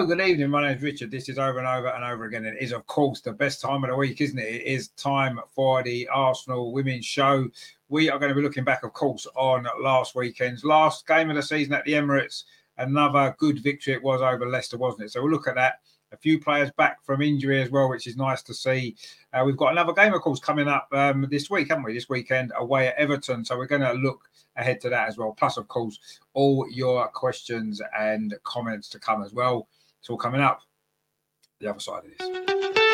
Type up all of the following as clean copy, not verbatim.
Hello, good evening. My name's Richard. This is Over and Over and Over Again. It is, of course, the best time of the week, isn't it? It is time for the Arsenal Women's Show. We are going to be looking back, of course, on last weekend's last game of the season at the Emirates. Another good victory it was over Leicester, wasn't it? So we'll look at that. A few players back from injury as well, which is nice to see. We've got another game, of course, coming up this week, haven't we? This weekend away at Everton. So we're going to look ahead to that as well. Plus, of course, all your questions and comments to come as well. It's all coming up the other side of this.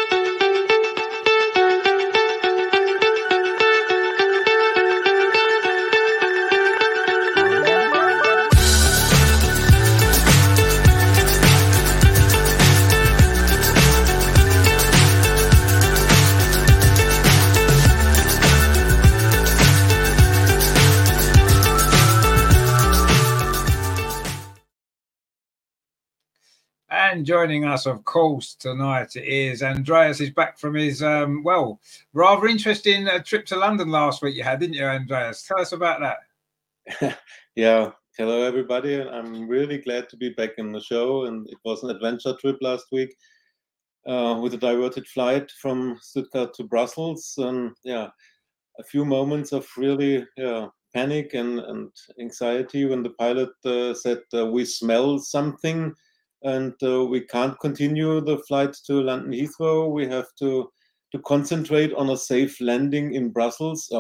And joining us, of course, tonight is Andreas. Is back from his, rather interesting trip to London last week you had, didn't you, Andreas? Tell us about that. Yeah. Hello, everybody. I'm really glad to be back in the show. And it was an adventure trip last week with a diverted flight from Stuttgart to Brussels. And a few moments of really panic and anxiety when the pilot said, we smell something. And we can't continue the flight to London Heathrow. We have to concentrate on a safe landing in Brussels.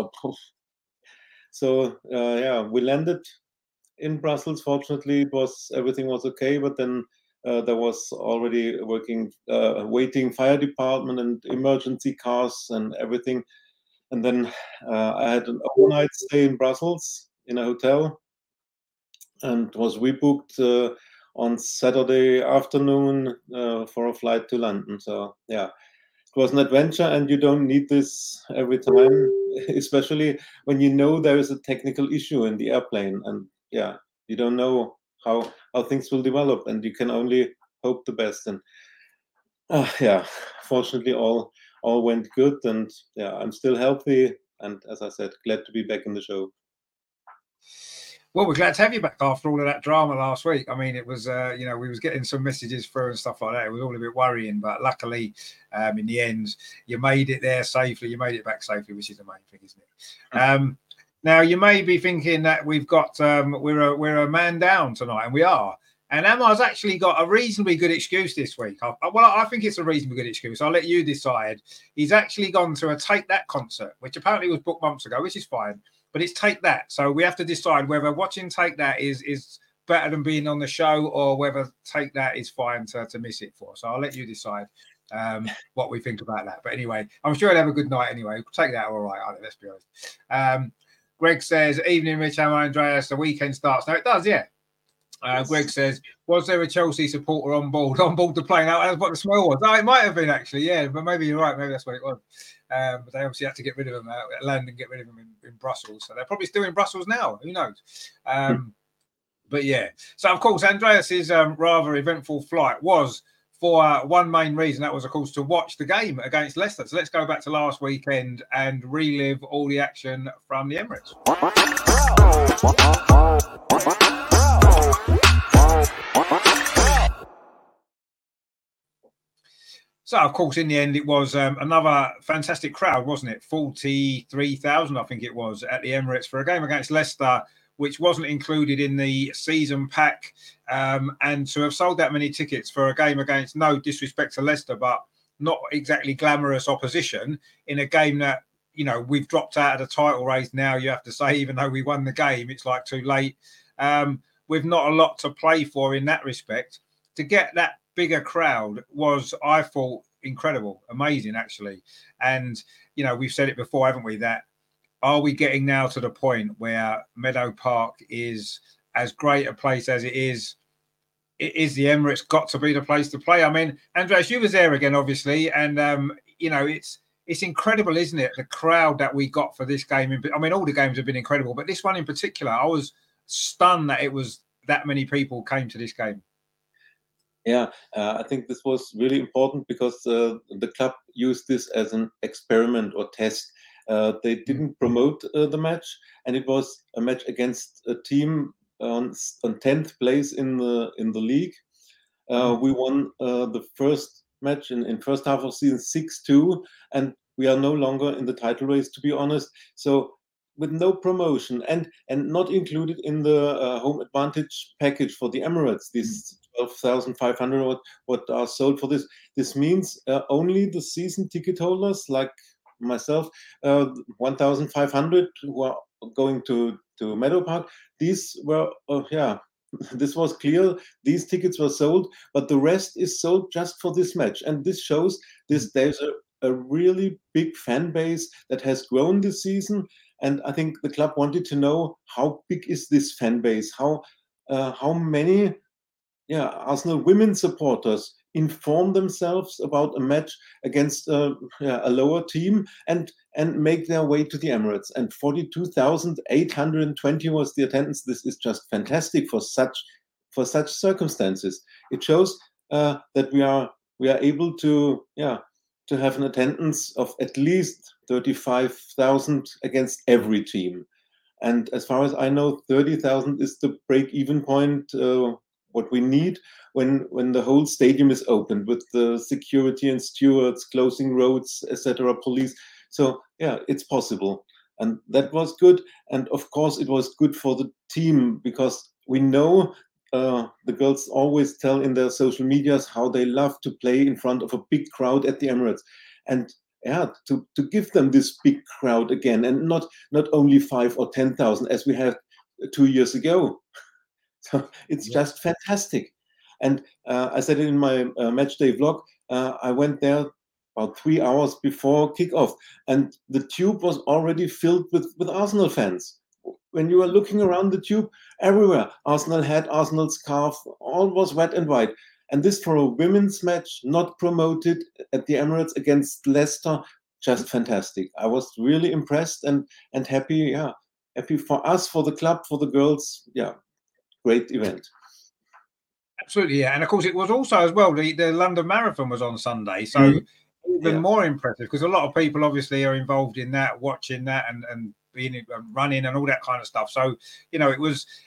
So we landed in Brussels. Fortunately, everything was okay. But then there was already waiting fire department and emergency cars and everything. And then I had an overnight stay in Brussels in a hotel, and was rebooked on Saturday afternoon for a flight to London. So it was an adventure, and you don't need this every time, especially when you know there is a technical issue in the airplane, and you don't know how things will develop, and you can only hope the best. And fortunately all went good, and I'm still healthy, and as I said, glad to be back in the show. Well, we're glad to have you back after all of that drama last week. I mean, it was, we was getting some messages through and stuff like that. It was all a bit worrying, but luckily, in the end, you made it there safely. You made it back safely, which is the main thing, isn't it? Now, you may be thinking that we've got, we're a man down tonight, and we are. And Amar's actually got a reasonably good excuse this week. I think it's a reasonably good excuse. I'll let you decide. He's actually gone to a Take That concert, which apparently was booked months ago, which is fine. But it's Take That. So we have to decide whether watching Take That is better than being on the show, or whether Take That is fine to miss it for. So I'll let you decide what we think about that. But anyway, I'm sure he'll have a good night anyway. Take That all right, let's be honest. Greg says, evening, Rich, Amar, Andreas. The weekend starts. No, it does, yeah. Yes. Greg says, was there a Chelsea supporter on board the plane? That's what the smell was. Oh, it might have been, actually, yeah. But maybe you're right. Maybe that's what it was. But they obviously had to get rid of them at London, get rid of them in Brussels. So they're probably still in Brussels now. Who knows? But yeah. So, of course, Andreas's rather eventful flight was for one main reason. That was, of course, to watch the game against Leicester. So let's go back to last weekend and relive all the action from the Emirates. So, of course, in the end, it was another fantastic crowd, wasn't it? 43,000, I think it was, at the Emirates for a game against Leicester, which wasn't included in the season pack. And to have sold that many tickets for a game against, no disrespect to Leicester, but not exactly glamorous opposition in a game that, we've dropped out of the title race now, you have to say, even though we won the game, it's like too late. With not a lot to play for in that respect. To get that bigger crowd was, I thought, incredible, amazing, actually. And, we've said it before, haven't we, that are we getting now to the point where Meadow Park is as great a place as it is the Emirates got to be the place to play? I mean, Andreas, you was there again, obviously, and, it's incredible, isn't it, the crowd that we got for this game. I mean, all the games have been incredible, but this one in particular, I was stunned that it was that many people came to this game. Yeah, I think this was really important because the club used this as an experiment or test. They didn't promote the match, and it was a match against a team on 10th place in the league. We won the first match in first half of season 6-2, and we are no longer in the title race, to be honest. So with no promotion and not included in the home advantage package for the Emirates, these 12,500 what are sold for this. This means only the season ticket holders like myself, 1,500 who are going to Meadow Park. These were, this was clear. These tickets were sold, but the rest is sold just for this match. And this shows there's a really big fan base that has grown this season. And I think the club wanted to know how big is this fan base, how many Arsenal women supporters inform themselves about a match against a lower team and make their way to the Emirates. And 42,820 was the attendance. This is just fantastic for such circumstances. It shows that we are able to have an attendance of at least 35,000 against every team. And as far as I know, 30,000 is the break-even point. What we need when the whole stadium is opened with the security and stewards closing roads, etc., police. So it's possible, and that was good. And of course, it was good for the team because we know the girls always tell in their social medias how they love to play in front of a big crowd at the Emirates, and to give them this big crowd again, and not only 5 or 10,000 as we had 2 years ago. So it's just fantastic. And I said it in my match day vlog. I went there about 3 hours before kickoff, and the tube was already filled with Arsenal fans. When you were looking around the tube, everywhere, Arsenal hat, Arsenal scarf, all was red and white. And this for a women's match, not promoted at the Emirates against Leicester, just fantastic. I was really impressed and happy. Happy for us, for the club, for the girls. Great event. Absolutely, and of course it was also as well the London Marathon was on Sunday, so even more impressive because a lot of people obviously are involved in that, watching that, and being running and all that kind of stuff. So it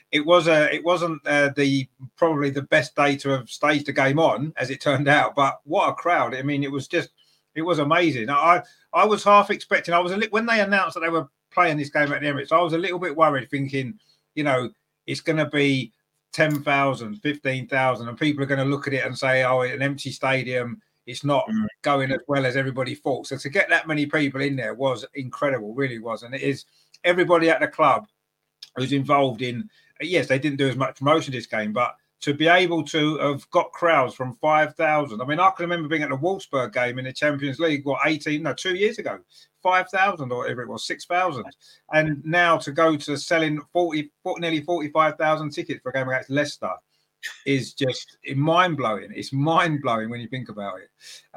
wasn't probably the best day to have staged a game on, as it turned out, but what a crowd! I mean, it was amazing. I was half expecting. When they announced that they were playing this game at the Emirates, I was a little bit worried, thinking, it's going to be 10,000, 15,000, and people are going to look at it and say, oh, an empty stadium, it's not going as well as everybody thought. So to get that many people in there was incredible, really was. And it is everybody at the club who's involved in, yes, they didn't do as much promotion this game, but to be able to have got crowds from 5,000. I mean, I can remember being at the Wolfsburg game in the Champions League, 2 years ago, 5,000 or whatever it was, 6,000. And now to go to selling nearly 45,000 tickets for a game against Leicester is just mind-blowing. It's mind-blowing when you think about it.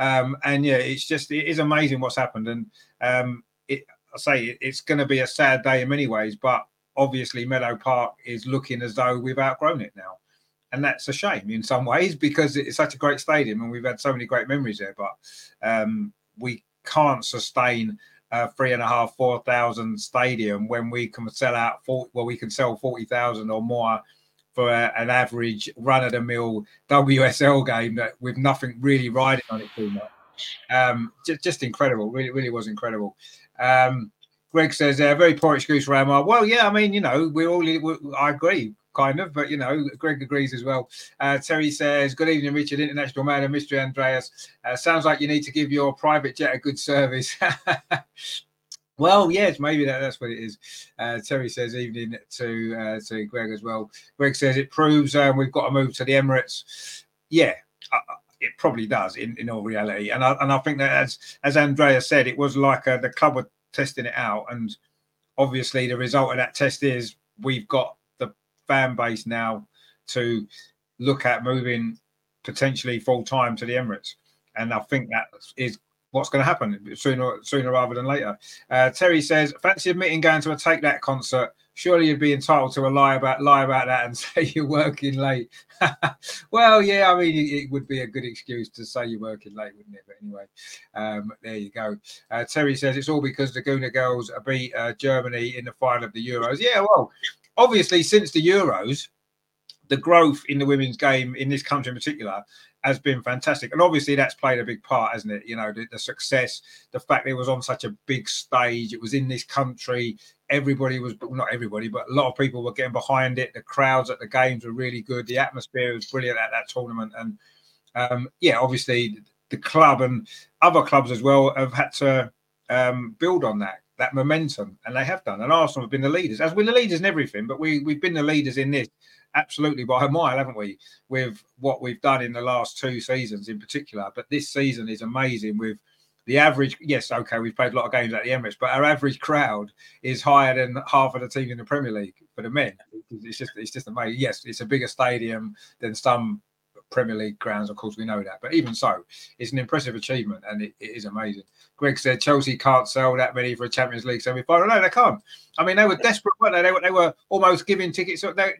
It is amazing what's happened. And it's going to be a sad day in many ways, but obviously Meadow Park is looking as though we've outgrown it now. And that's a shame in some ways because it's such a great stadium and we've had so many great memories there. But we can't sustain a 3,500, 4,000 stadium when we can sell out we can sell 40,000 or more for an average run-of-the-mill WSL game that with nothing really riding on it too much. Just incredible. Really, really was incredible. Greg says, very poor excuse for Amar. Well, yeah, I mean, I agree. Kind of, but Greg agrees as well. Terry says, good evening, Richard, international man and mystery Andreas. Sounds like you need to give your private jet a good service. Well, yes, maybe that's what it is. Terry says, evening to Greg as well. Greg says, it proves we've got to move to the Emirates. Yeah, it probably does in all reality. And I think that as Andreas said, it was like the club were testing it out. And obviously the result of that test is we've got fan base now to look at moving potentially full time to the Emirates, and I think that is what's going to happen sooner rather than later. Terry says, fancy admitting going to a Take That concert. Surely you'd be entitled to lie about that and say you're working late. Well, yeah, I mean, it would be a good excuse to say you're working late, wouldn't it? But anyway, there you go. Terry says it's all because the Gooner girls beat Germany in the final of the Euros. Yeah, well, obviously, since the Euros, the growth in the women's game in this country in particular has been fantastic. And obviously that's played a big part, hasn't it? You know, the success, the fact that it was on such a big stage, it was in this country, everybody was, not everybody, but a lot of people were getting behind it. The crowds at the games were really good. The atmosphere was brilliant at that tournament. And yeah, obviously the club and other clubs as well have had to build on that momentum, and they have done. And Arsenal have been the leaders, as we're the leaders in everything, but we've been the leaders in this absolutely by a mile, haven't we, with what we've done in the last 2 seasons in particular. But this season is amazing with the average. Yes, okay, we've played a lot of games at the Emirates, but our average crowd is higher than half of the team in the Premier League for the men. It's just amazing. Yes, it's a bigger stadium than some Premier League grounds, of course, we know that, but even so, it's an impressive achievement, and it is amazing. Greg said Chelsea can't sell that many for a Champions League semi-final. No, they can't. I mean, they were desperate, weren't they? They were almost giving tickets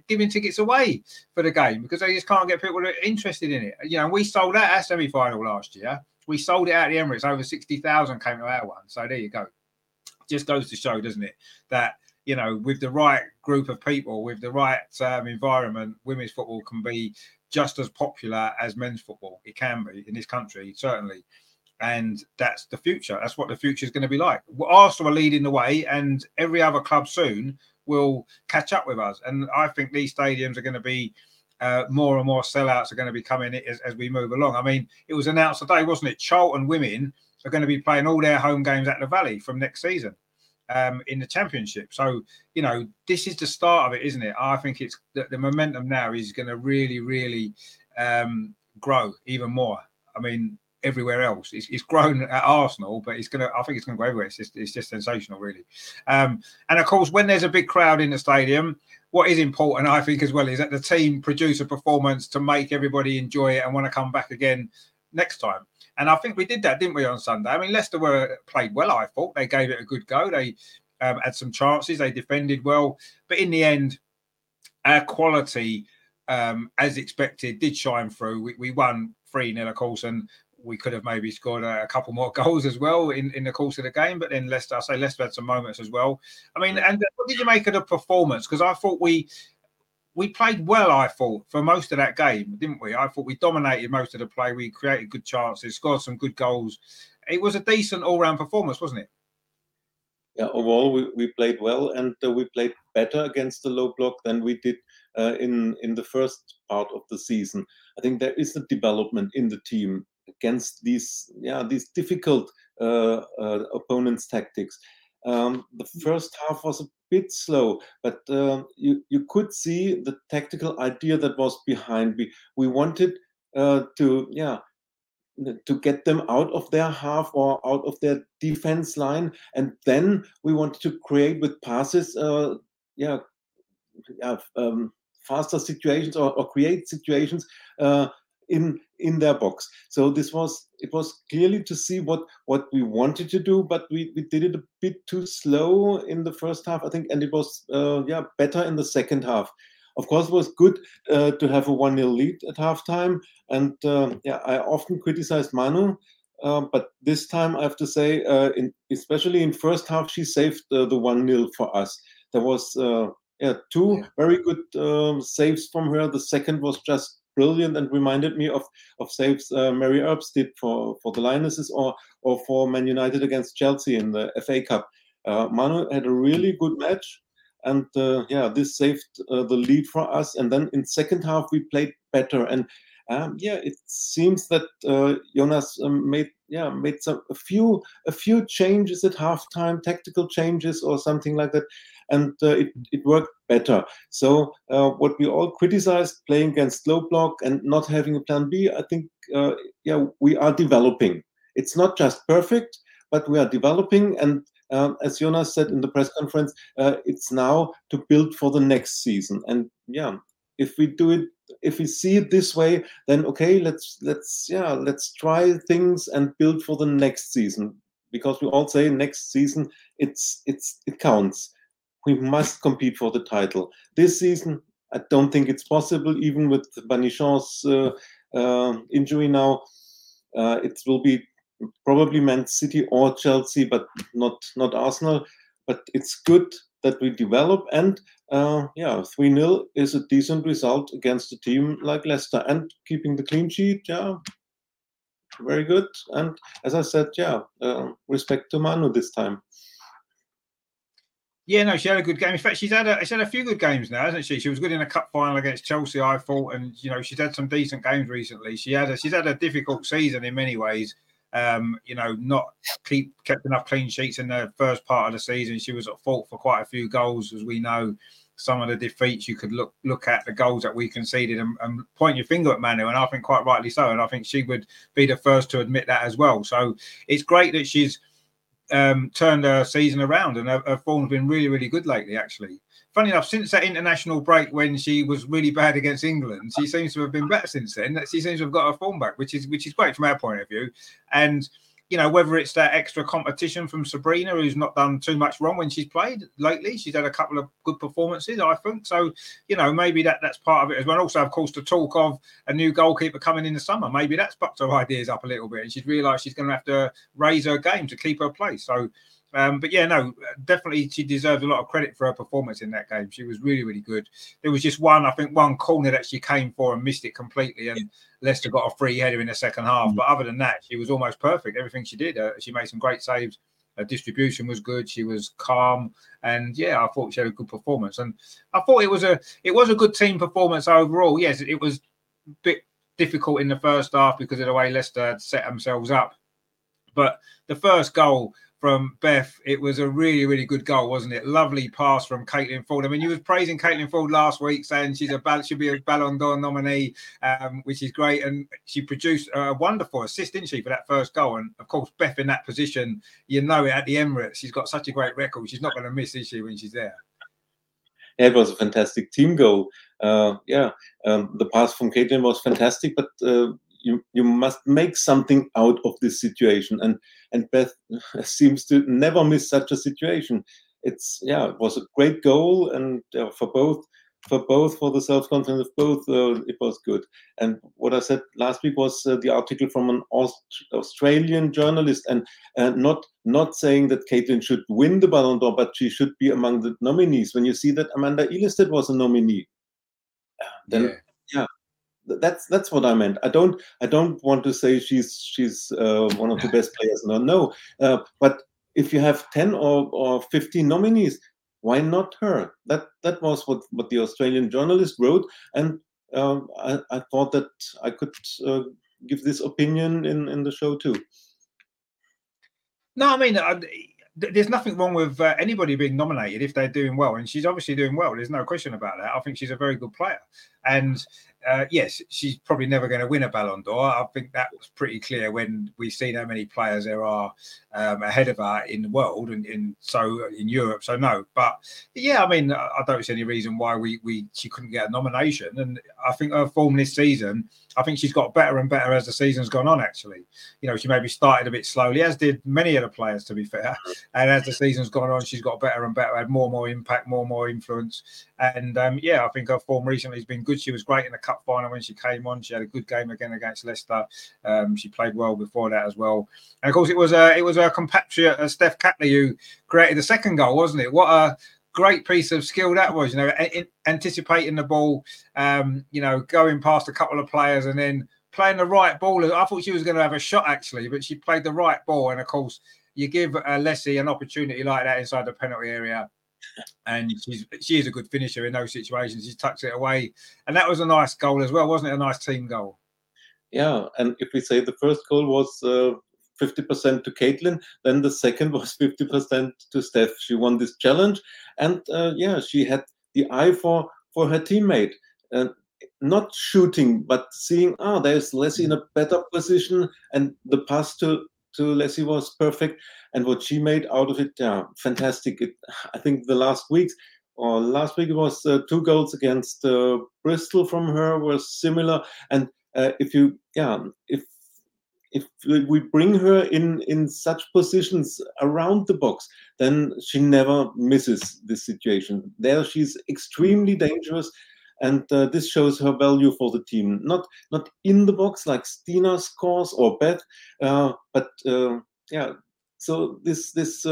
away for the game because they just can't get people interested in it. You know, we sold out our semi-final last year. We sold it out at the Emirates. Over 60,000 came to our one. So there you go. Just goes to show, doesn't it, that, you know, with the right group of people, with the right environment, women's football can be just as popular as men's football. It can be in this country, certainly. And that's the future. That's what the future is going to be like. Arsenal are leading the way, and every other club soon will catch up with us. And I think these stadiums are going to be more and more sellouts are going to be coming as we move along. I mean, it was announced today, wasn't it? Charlton women are going to be playing all their home games at the Valley from next season in the Championship. So, you know, this is the start of it, isn't it? I think it's the momentum now is going to really, really grow even more. I mean, everywhere else, it's grown at Arsenal, but I think it's going to grow everywhere. It's just sensational, really. And of course, when there's a big crowd in the stadium, what is important, I think, as well, is that the team produce a performance to make everybody enjoy it and want to come back again next time. And I think we did that, didn't we, on Sunday? I mean, Leicester played well, I thought. They gave it a good go. They had some chances. They defended well. But in the end, our quality, as expected, did shine through. We won 3-0, of course, and we could have maybe scored a couple more goals as well in the course of the game. But then Leicester had some moments as well. I mean, and what did you make of the performance? Because I thought we played well, I thought, for most of that game, didn't we? I thought we dominated most of the play. We created good chances, scored some good goals. It was a decent all-round performance, wasn't it? Yeah, overall, we played well, and we played better against the low block than we did in the first part of the season. I think there is a development in the team against these difficult opponents' tactics. The first half was a bit slow, but you could see the tactical idea that was behind. We wanted to get them out of their half or out of their defense line, and then we wanted to create with passes faster situations or create situations in their box. So it was clearly to see what we wanted to do, but we did it a bit too slow in the first half, I think, and it was better in the second half. Of course, it was good to have a 1-0 lead at halftime, and I often criticized Manu, but this time I have to say, especially in first half, she saved the 1-0 for us. There was two very good saves from her. The second was just brilliant and reminded me of saves Mary Earps did for the Lionesses or for Man United against Chelsea in the FA Cup. Manu had a really good match, and this saved the lead for us. And then in second half we played better, and it seems that Jonas made a few changes at halftime, tactical changes or something like that, and it worked better. So what we all criticized, playing against low block and not having a plan B, I think we are developing. It's not just perfect, but we are developing, and as Jonas said in the press conference, it's now to build for the next season. And if we see it this way, then okay, let's try things and build for the next season, because we all say next season it counts. We must compete for the title. This season, I don't think it's possible, even with Banichon's injury now. It will be probably Man City or Chelsea, but not Arsenal. But it's good that we develop. And 3-0 is a decent result against a team like Leicester, and keeping the clean sheet. Very good. And as I said, respect to Manu this time. Yeah, no, she had a good game. In fact, she's had a few good games now, hasn't she? She was good in a cup final against Chelsea, I thought, and she's had some decent games recently. She's had a difficult season in many ways. Not kept enough clean sheets in the first part of the season. She was at fault for quite a few goals, as we know. Some of the defeats you could look at the goals that we conceded and point your finger at Manu, and I think quite rightly so. And I think she would be the first to admit that as well. So it's great that she's turned her season around, and her form's been really, really good lately, actually. Funny enough, since that international break when she was really bad against England, she seems to have been better since then. She seems to have got her form back, which is great from our point of view. And whether it's that extra competition from Sabrina, who's not done too much wrong when she's played lately. She's had a couple of good performances, I think. So, maybe that's part of it as well. Also, of course, the talk of a new goalkeeper coming in the summer. Maybe that's bucked her ideas up a little bit, and she's realised she's going to have to raise her game to keep her place. So, definitely she deserves a lot of credit for her performance in that game. She was really, really good. There was just one corner that she came for and missed it completely, and Leicester got a free header in the second half. But other than that, she was almost perfect. Everything she did, she made some great saves. Her distribution was good. She was calm, and I thought she had a good performance. And I thought it was a good team performance overall. Yes, it was a bit difficult in the first half because of the way Leicester had set themselves up. But the first goal from Beth, it was a really, really good goal, wasn't it? Lovely pass from Caitlin Foord. I mean, you was praising Caitlin Foord last week, saying she'll be a Ballon d'Or nominee, which is great. And she produced a wonderful assist, didn't she, for that first goal? And of course, Beth in that position, it at the Emirates. She's got such a great record. She's not going to miss, is she, when she's there? Yeah, it was a fantastic team goal. The pass from Caitlin was fantastic, but you must make something out of this situation, and Beth seems to never miss such a situation. It was a great goal, and for the self-confidence of both, it was good. And what I said last week was the article from an Australian journalist, and not saying that Caitlin should win the Ballon d'Or, but she should be among the nominees. When you see that Amanda Ilestedt was a nominee, then that's what I meant. I don't want to say she's one of the best players. No. But if you have 10 or 15 nominees, why not her? That was what the Australian journalist wrote, and I thought that I could give this opinion in the show too. No, I mean, there's nothing wrong with anybody being nominated if they're doing well, and she's obviously doing well. There's no question about that. I think she's a very good player, and yes, she's probably never going to win a Ballon d'Or. I think that was pretty clear when we've seen how many players there are ahead of her in the world and in Europe. So no, but I mean, I don't see any reason why she couldn't get a nomination. And I think her form this season, I think she's got better and better as the season's gone on. Actually, she maybe started a bit slowly, as did many of the players, to be fair. And as the season's gone on, she's got better and better, had more and more impact, more and more influence. And I think her form recently has been good. She was great in the cup final when she came on. She had a good game again against Leicester. She played well before that as well. And of course, it was her compatriot Steph Catley who created the second goal, wasn't it? What a great piece of skill that was. Anticipating the ball, going past a couple of players and then playing the right ball. I thought she was going to have a shot actually, but she played the right ball. And of course, you give Leslie an opportunity like that inside the penalty area, and she is a good finisher in those situations. She tucks it away, and that was a nice goal as well, wasn't it? A nice team goal. Yeah, and if we say the first goal was 50% to Caitlin, then the second was 50% to Steph. She won this challenge, and she had the eye for her teammate. Not shooting, but seeing, there's Leslie in a better position, and the pass to Leslie was perfect, and what she made out of it, fantastic. I think last week it was 2 goals against Bristol from her was similar, and if we bring her in such positions around the box, then she never misses this situation. There she's extremely dangerous. And this shows her value for the team. Not in the box like Stina scores or Beth, but so this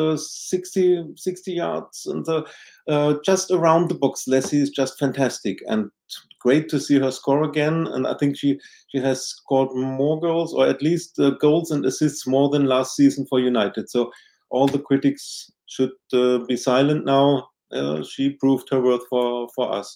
60 yards and just around the box, Leslie is just fantastic and great to see her score again. And I think she has scored more goals, or at least goals and assists more than last season for United. So all the critics should be silent now. She proved her worth for us.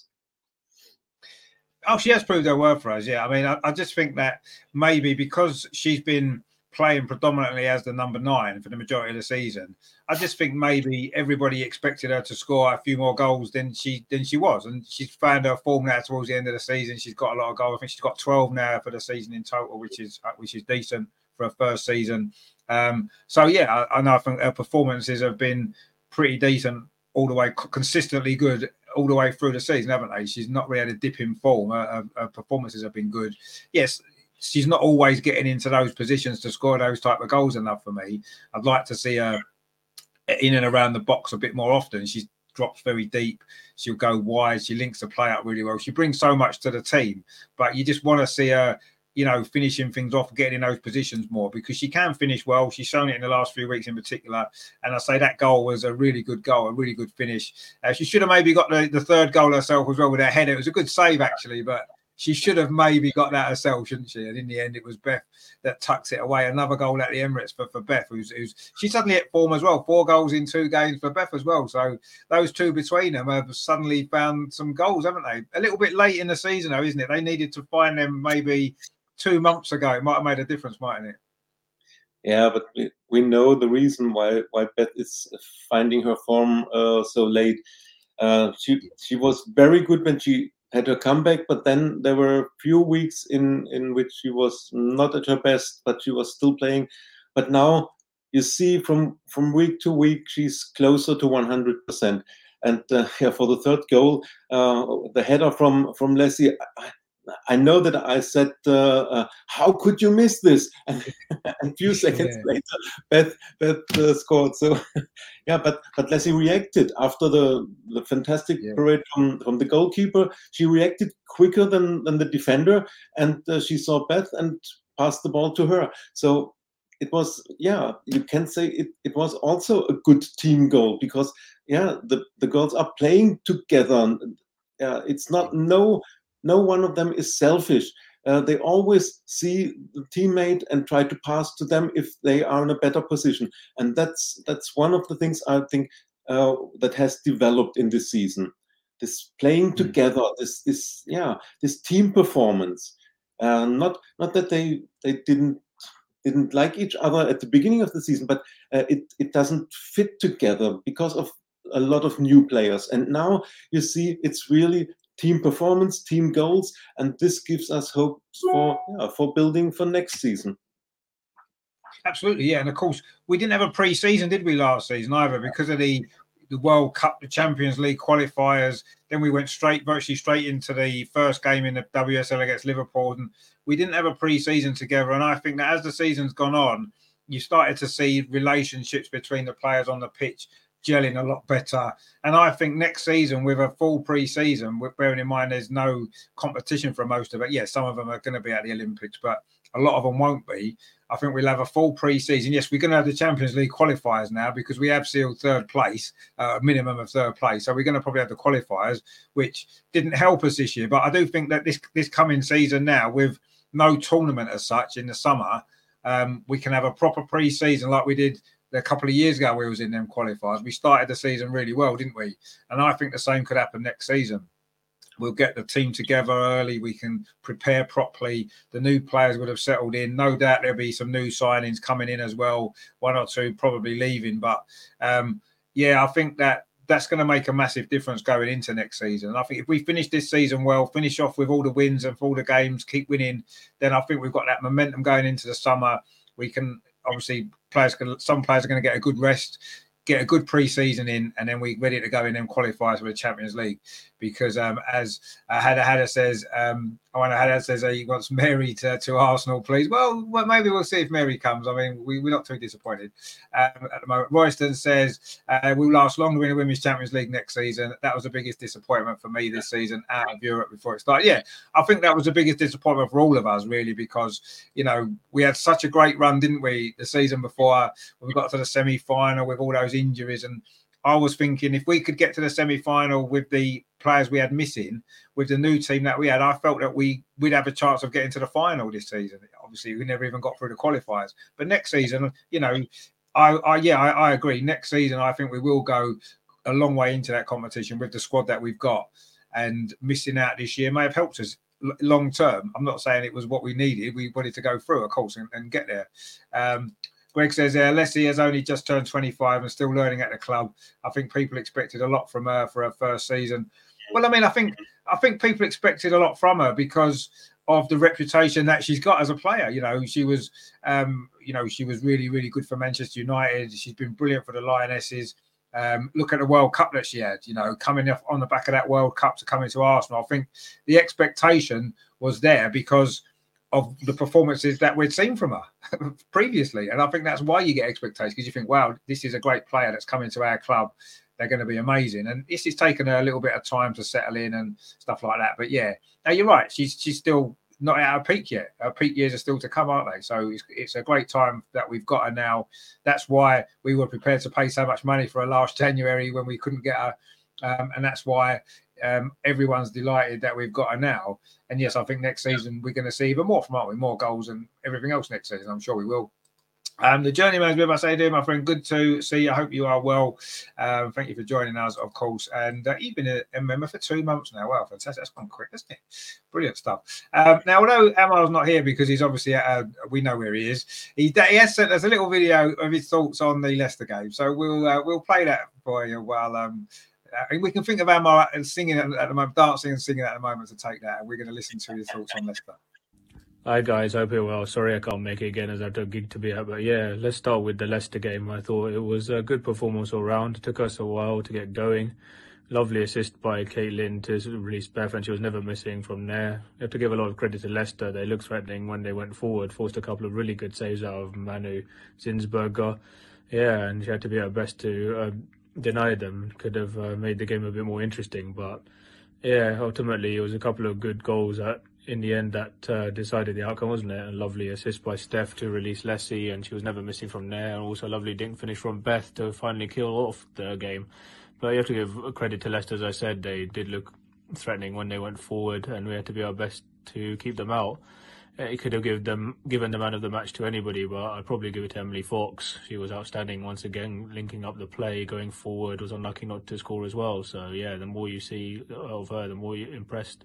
Oh, she has proved her worth for us. Yeah, I mean, I just think that maybe because she's been playing predominantly as the number 9 for the majority of the season, I just think maybe everybody expected her to score a few more goals than she was, and she's found her form now towards the end of the season. She's got a lot of goals. I think she's got 12 now for the season in total, which is decent for her first season. So yeah, I think her performances have been pretty decent all the way, consistently good all the way through the season, haven't they? She's not really had a dip in form. Her performances have been good. Yes, she's not always getting into those positions to score those type of goals enough for me. I'd like to see her in and around the box a bit more often. She drops very deep. She'll go wide. She links the play up really well. She brings so much to the team, but you just want to see her, finishing things off, getting in those positions more, because she can finish well. She's shown it in the last few weeks in particular. And I say that goal was a really good goal, a really good finish. She should have maybe got the third goal herself as well with her header. It was a good save, actually, but she should have maybe got that herself, shouldn't she? And in the end, it was Beth that tucks it away. Another goal at the Emirates for Beth, she's suddenly at form as well. 4 goals in 2 games for Beth as well. So those two between them have suddenly found some goals, haven't they? A little bit late in the season, though, isn't it? They needed to find them maybe 2 months ago. It might have made a difference, mightn't it? Yeah, but we know the reason why Beth is finding her form so late. She was very good when she had her comeback, but then there were a few weeks in which she was not at her best, but she was still playing. But now you see from week to week, she's closer to 100%. And for the third goal, the header from Leslie, I know that I said, how could you miss this? And a few seconds later, Beth scored. So, yeah, but Leslie reacted after the fantastic parade from the goalkeeper. She reacted quicker than the defender, and she saw Beth and passed the ball to her. So it was, you can say it was also a good team goal, because, the girls are playing together. It's not no one of them is selfish. They always see the teammate and try to pass to them if they are in a better position. And that's one of the things I think that has developed in this season. This playing together, this team performance. Not that they didn't like each other at the beginning of the season, but it doesn't fit together because of a lot of new players. And now you see it's really team performance, team goals, and this gives us hope for building for next season. Absolutely, yeah. And of course, we didn't have a pre-season, did we, last season either, because of the World Cup, the Champions League qualifiers. Then we went virtually straight into the first game in the WSL against Liverpool, and we didn't have a pre-season together. And I think that as the season's gone on, you started to see relationships between the players on the pitch gelling a lot better. And I think next season, with a full pre-season, bearing in mind there's no competition for most of it. Yes, some of them are going to be at the Olympics, but a lot of them won't be. I think we'll have a full pre-season. Yes, we're going to have the Champions League qualifiers now, because we have sealed third place, a minimum of third place. So we're going to probably have the qualifiers, which didn't help us this year. But I do think that this coming season now, with no tournament as such in the summer, we can have a proper pre-season like we did a couple of years ago. We was in them qualifiers. We started the season really well, didn't we? And I think the same could happen next season. We'll get the team together early. We can prepare properly. The new players would have settled in. No doubt there'll be some new signings coming in as well. 1 or 2 probably leaving. But I think that's going to make a massive difference going into next season. And I think if we finish this season well, finish off with all the wins and for all the games, keep winning, then I think we've got that momentum going into the summer. We can obviously some players are going to get a good rest, get a good pre-season in, and then we're ready to go in them qualifiers for the Champions League. Because as Hada says, I I know Haddad says he wants Mary to Arsenal, please. Well, maybe we'll see if Mary comes. I mean, we're not too disappointed at the moment. Royston says we'll last longer in the Women's Champions League next season. That was the biggest disappointment for me this season out of Europe before it started. Yeah, I think that was the biggest disappointment for all of us, really, because, you know, we had such a great run, didn't we, the season before when we got to the semi-final with all those injuries. And I was thinking if we could get to the semi-final with the players we had missing, with the new team that we had, I felt that we'd have a chance of getting to the final this season. Obviously, we never even got through the qualifiers. But next season, you know, I agree. Next season, I think we will go a long way into that competition with the squad that we've got. And missing out this year may have helped us long term. I'm not saying it was what we needed. We wanted to go through, of course, and get there. Greg says, Leslie has only just turned 25 and still learning at the club. I think people expected a lot from her for her first season. Well, I mean, I think people expected a lot from her because of the reputation that she's got as a player. You know, she was really, really good for Manchester United. She's been brilliant for the Lionesses. Look at the World Cup that she had, you know, coming off on the back of that World Cup to come into Arsenal. I think the expectation was there because of the performances that we'd seen from her previously. And I think that's why you get expectations, because you think, wow, this is a great player that's coming to our club. They're going to be amazing. And this has taken her a little bit of time to settle in and stuff like that. But yeah, no, you're right. She's still not at her peak yet. Her peak years are still to come, aren't they? So it's a great time that we've got her now. That's why we were prepared to pay so much money for her last January when we couldn't get her. And that's why everyone's delighted that we've got her now. And yes, I think next season we're going to see even more from, aren't we? More goals and everything else next season. I'm sure we will. The journeyman's with us. How you doing, my friend? Good to see you. I hope you are well. Thank you for joining us, of course. And you've been a member for 2 months now. Wow, fantastic. That's gone quick, isn't it? Brilliant stuff. Now, although Amar's not here because he's obviously we know where he is. He has sent us a little video of his thoughts on the Leicester game. So we'll play that for you while we can think of Amar singing at the moment, dancing and singing at the moment to take that. And we're going to listen to his thoughts on Leicester. Hi guys, hope you're well. Sorry I can't make it again as I have a gig to be at, but yeah, let's start with the Leicester game. I thought it was a good performance all round. It took us a while to get going. Lovely assist by Caitlin to release Beth, and she was never missing from there. You have to give a lot of credit to Leicester. They looked threatening when they went forward, forced a couple of really good saves out of Manu Zinsberger. Yeah, and she had to be her best to deny them. Could have made the game a bit more interesting, but yeah, ultimately it was a couple of good goals in the end that decided the outcome, wasn't it? A lovely assist by Steph to release Lessie, and she was never missing from there. And also a lovely dink finish from Beth to finally kill off the game. But you have to give credit to Leicester, as I said. They did look threatening when they went forward, and we had to be our best to keep them out. It could have given the man of the match to anybody, but I'd probably give it to Emily Fox. She was outstanding once again, linking up the play, going forward, was unlucky not to score as well. So yeah, the more you see of her, the more you're impressed.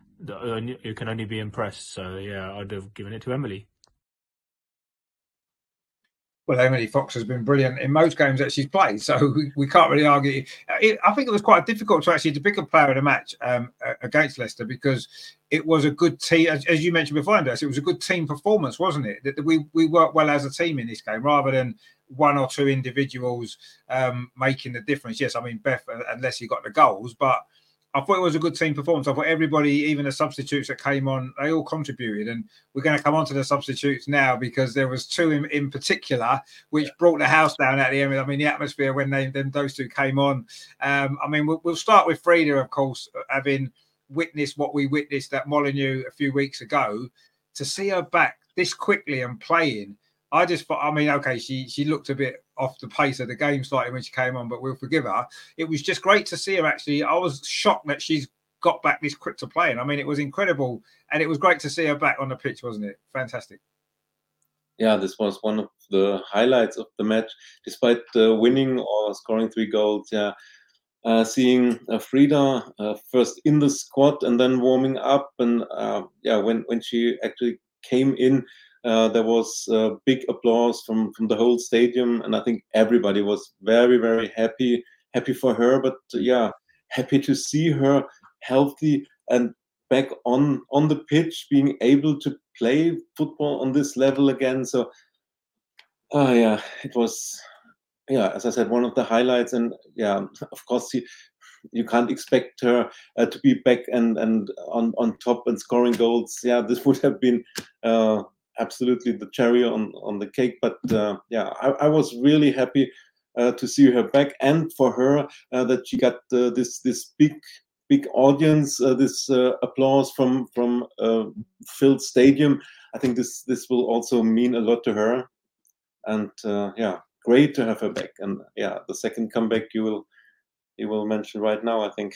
You can only be impressed. So yeah, I'd have given it to Emily. Well, Emily Fox has been brilliant in most games that she's played, so we can't really argue. I think it was quite difficult to actually pick a player of the match against Leicester because it was a good team, as you mentioned before, Andreas. It was a good team performance, wasn't it? That we worked well as a team in this game rather than one or two individuals making the difference. Yes, I mean Beth and Leslie got the goals, but I thought it was a good team performance. I thought everybody, even the substitutes that came on, they all contributed. And we're going to come on to the substitutes now because there was two in particular which brought the house down at the end. I mean, the atmosphere when those two came on. I mean, we'll start with Frida, of course, having witnessed what we witnessed at Molineux a few weeks ago. To see her back this quickly and playing, I just thought, I mean, okay, she looked a bit off the pace of the game slightly when she came on, but we'll forgive her. It was just great to see her, actually. I was shocked that she's got back this quick to playing. I mean, it was incredible, and it was great to see her back on the pitch, wasn't it? Fantastic. Yeah, this was one of the highlights of the match, despite winning or scoring 3 goals. Yeah, seeing Frida first in the squad and then warming up, and when she actually came in, there was big applause from the whole stadium, and I think everybody was very, very happy for her. But yeah, happy to see her healthy and back on the pitch, being able to play football on this level again. So, it was, as I said, one of the highlights. And yeah, of course, you can't expect her to be back and on top and scoring goals. Yeah, this would have been absolutely the cherry on the cake. But I was really happy to see her back, and for her that she got this big audience, this applause from filled stadium. I think this will also mean a lot to her, and great to have her back. And the second comeback you will mention right now, I think.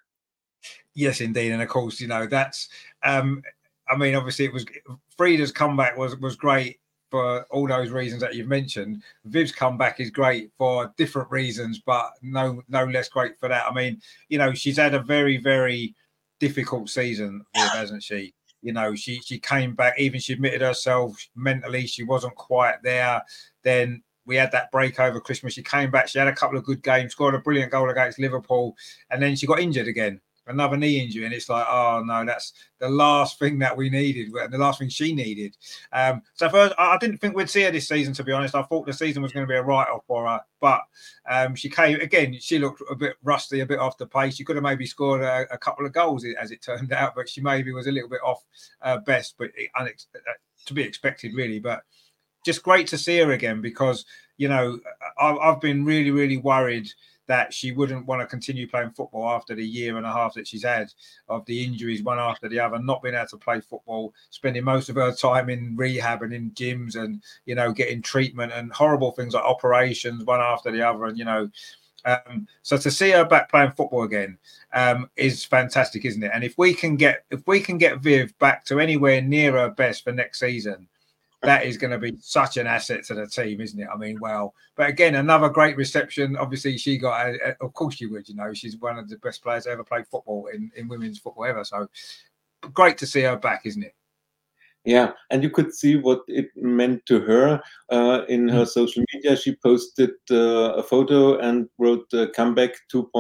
Yes, indeed, and of course, that's. I mean, obviously, it was Frida's comeback was great for all those reasons that you've mentioned. Viv's comeback is great for different reasons, but no less great for that. I mean, she's had a very, very difficult season, Viv, hasn't she? She came back, even she admitted herself mentally she wasn't quite there. Then we had that break over Christmas. She came back, she had a couple of good games, scored a brilliant goal against Liverpool, and then she got injured again. Another knee injury, and it's like, oh no, that's the last thing that we needed, the last thing she needed. So first, I didn't think we'd see her this season, to be honest. I thought the season was going to be a write-off for her, but she came again. She looked a bit rusty, a bit off the pace. She could have maybe scored a couple of goals, as it turned out, but she maybe was a little bit off best, but to be expected, really. But just great to see her again, because I've been really, really worried that she wouldn't want to continue playing football after the year and a half that she's had of the injuries, one after the other, not being able to play football, spending most of her time in rehab and in gyms and, getting treatment and horrible things like operations, one after the other. And, so to see her back playing football again is fantastic, isn't it? And if we can get Viv back to anywhere near her best for next season, that is going to be such an asset to the team, isn't it? I mean, well, but again, another great reception. Obviously, she got, of course she would, she's one of the best players to ever play football in women's football ever. So great to see her back, isn't it? Yeah, and you could see what it meant to her in her social media. She posted a photo and wrote comeback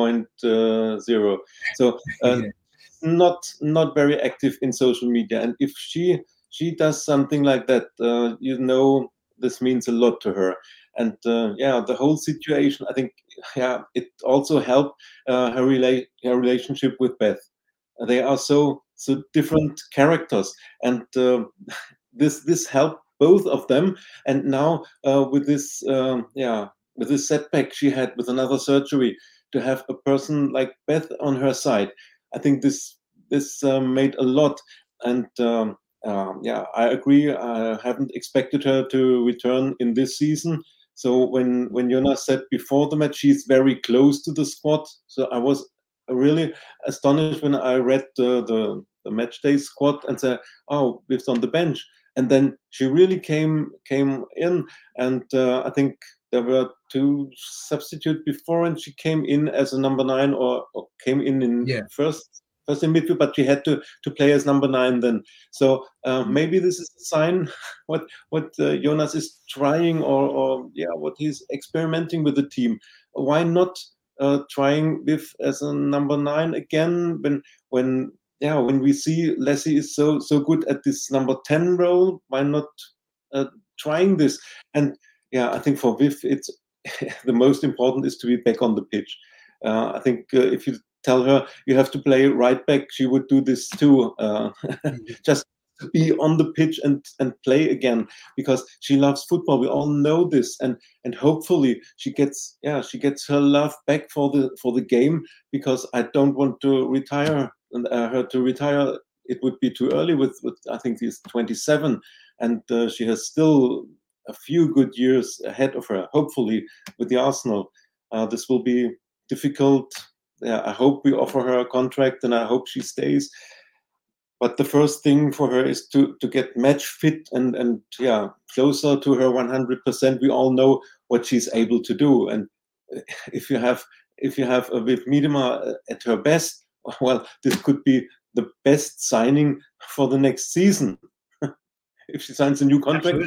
2.0. So not very active in social media. And if she does something like that, this means a lot to her. And the whole situation, I think, it also helped her relationship with Beth. They are so different characters, and this helped both of them. And now with this setback she had with another surgery, to have a person like Beth on her side, I think this made a lot. And I agree. I haven't expected her to return in this season. So when Jonas said before the match she's very close to the squad, so I was really astonished when I read the match day squad and said, "Oh, Viv's on the bench." And then she really came in, and I think there were two substitutes before, and she came in as a number 9 or came in first in midfield, but she had to play as number 9 then. So maybe this is a sign what Jonas is trying, or what he's experimenting with the team. Why not trying Viv as a number 9 again when we see Lassie is so good at this number 10 role? Why not trying this? And I think for Viv, it's the most important is to be back on the pitch. I think if you tell her you have to play right back, she would do this too. Just be on the pitch and play again, because she loves football. We all know this, and hopefully she gets her love back for the game, because I don't want to retire her to retire. It would be too early with I think she's 27, and she has still a few good years ahead of her. Hopefully with the Arsenal, this will be difficult. I hope we offer her a contract, and I hope she stays. But the first thing for her is to get match fit and closer to her 100%. We all know what she's able to do, and if you have a Viv Miedema at her best, well, this could be the best signing for the next season. If she signs a new contract,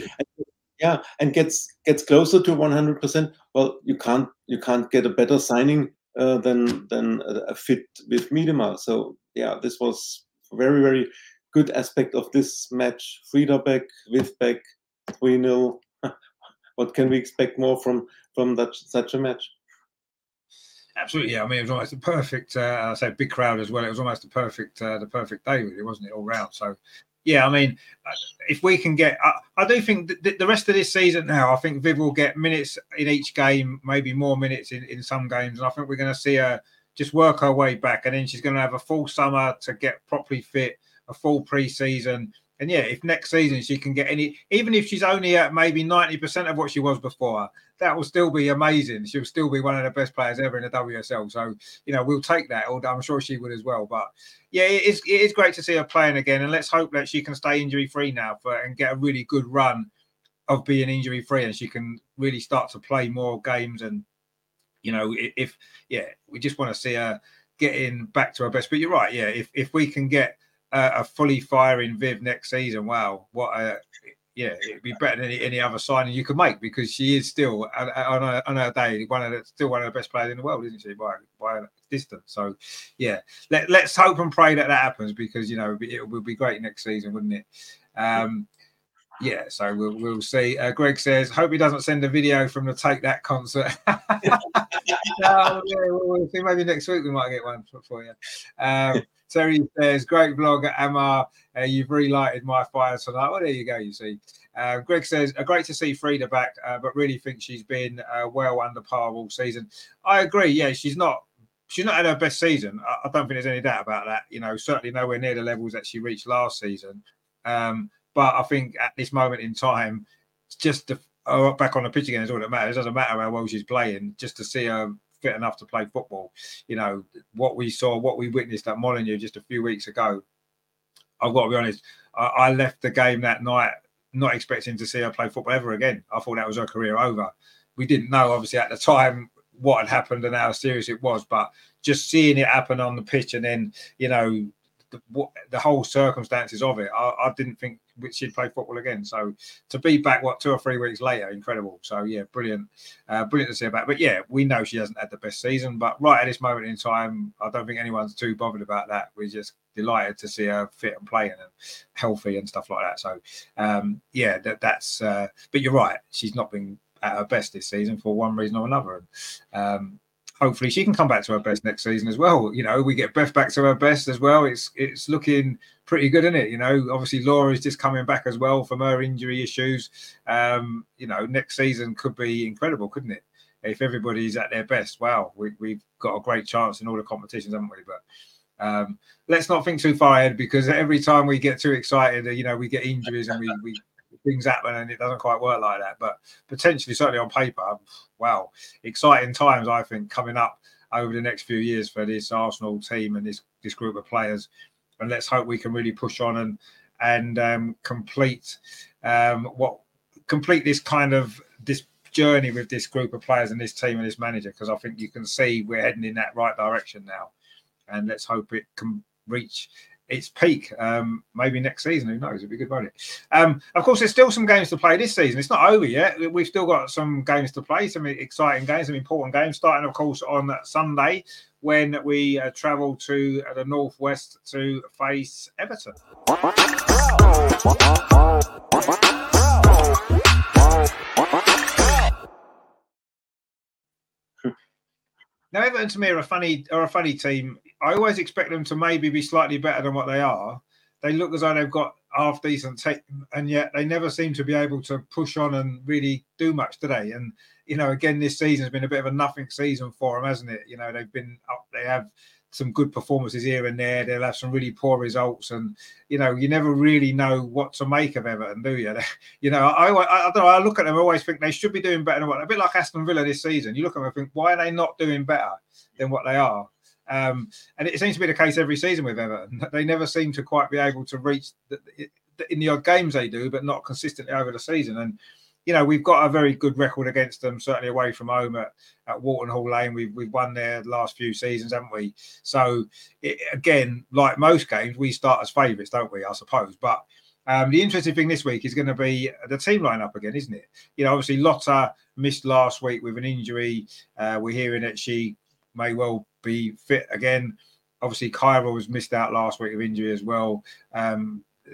and gets closer to 100%, well, you can't get a better signing than a fit Viv Miedema. So this was very, very good aspect of this match. Frida back, Viv back, 3-0. What can we expect more from such a match? Absolutely, yeah. I mean, it was almost the perfect. I said big crowd as well. It was almost the perfect day, really, wasn't it? All round. So, yeah. I mean, if we can get, I do think the rest of this season now, I think Viv will get minutes in each game, maybe more minutes in some games, and I think we're going to see her just work her way back, and then she's going to have a full summer to get properly fit, a full pre-season. And yeah, if next season she can get any, even if she's only at maybe 90% of what she was before, that will still be amazing. She'll still be one of the best players ever in the WSL. So, we'll take that. I'm sure she would as well. But yeah, it is great to see her playing again. And let's hope that she can stay injury-free now and get a really good run of being injury-free, and she can really start to play more games. And, we just want to see her getting back to her best. But you're right. Yeah, if we can get a fully firing Viv next season, wow, it'd be better than any other signing you could make, because she is still on her day one of the best players in the world, isn't she, by a distance? So yeah, let's hope and pray that happens, because it will be great next season, wouldn't it? Yeah, so we'll see. Greg says, hope he doesn't send a video from the Take That concert. No, yeah, we'll see. Maybe next week we might get one for you. Terry says, great vlog at Amar. You've relighted my fire tonight. Well, there you go, you see. Greg says, great to see Frida back, but really think she's been well under par all season. I agree. Yeah, she's not had her best season. I don't think there's any doubt about that. Certainly nowhere near the levels that she reached last season. But I think at this moment in time, just back on the pitch again is all that matters. It doesn't matter how well she's playing, just to see her fit enough to play football. What we witnessed at Molineux just a few weeks ago, I've got to be honest, I left the game that night not expecting to see her play football ever again. I thought that was her career over. We didn't know, obviously, at the time what had happened and how serious it was, but just seeing it happen on the pitch, and then, the whole circumstances of it, I didn't think she'd play football again. So to be back, 2 or 3 weeks later, incredible. So yeah, brilliant to see her back. But yeah, we know she hasn't had the best season, but right at this moment in time, I don't think anyone's too bothered about that. We're just delighted to see her fit and playing and healthy and stuff like that. So that's but you're right, she's not been at her best this season for one reason or another. And hopefully she can come back to her best next season as well. We get Beth back to her best as well. It's looking pretty good, isn't it? Obviously Laura's just coming back as well from her injury issues. Next season could be incredible, couldn't it? If everybody's at their best. Wow, we've got a great chance in all the competitions, haven't we? But let's not think too far ahead, because every time we get too excited, we get injuries and we things happen and it doesn't quite work like that. But potentially, certainly on paper, wow, exciting times, I think, coming up over the next few years for this Arsenal team and this group of players. And let's hope we can really push on and complete this journey with this group of players and this team and this manager, because I think you can see we're heading in that right direction now. And let's hope it can reach its peak maybe next season. Who knows? It'd be good, won't it? Of course, there's still some games to play this season. It's not over yet. We've still got some games to play, some exciting games, some important games, starting, of course, on Sunday when we travel to the northwest to face Everton. Now, Everton to me are a funny team. I always expect them to maybe be slightly better than what they are. They look as though they've got half decent tech, and yet they never seem to be able to push on and really do much today. And again, this season has been a bit of a nothing season for them, hasn't it? They've been up. They have some good performances here and there. They'll have some really poor results, and you never really know what to make of Everton, do you? I don't know. I look at them, I always think they should be doing better than what. A bit like Aston Villa this season. You look at them and think, why are they not doing better than what they are? And it seems to be the case every season with Everton. They never seem to quite be able to reach in the odd games they do, but not consistently over the season. And we've got a very good record against them, certainly away from home at Walton Hall Lane. We've won there the last few seasons, haven't we? So, again, like most games, we start as favourites, don't we, I suppose? But the interesting thing this week is going to be the team lineup again, isn't it? Obviously, Lotta missed last week with an injury. We're hearing that she may well be fit again. Obviously, Kyra was missed out last week with injury as well.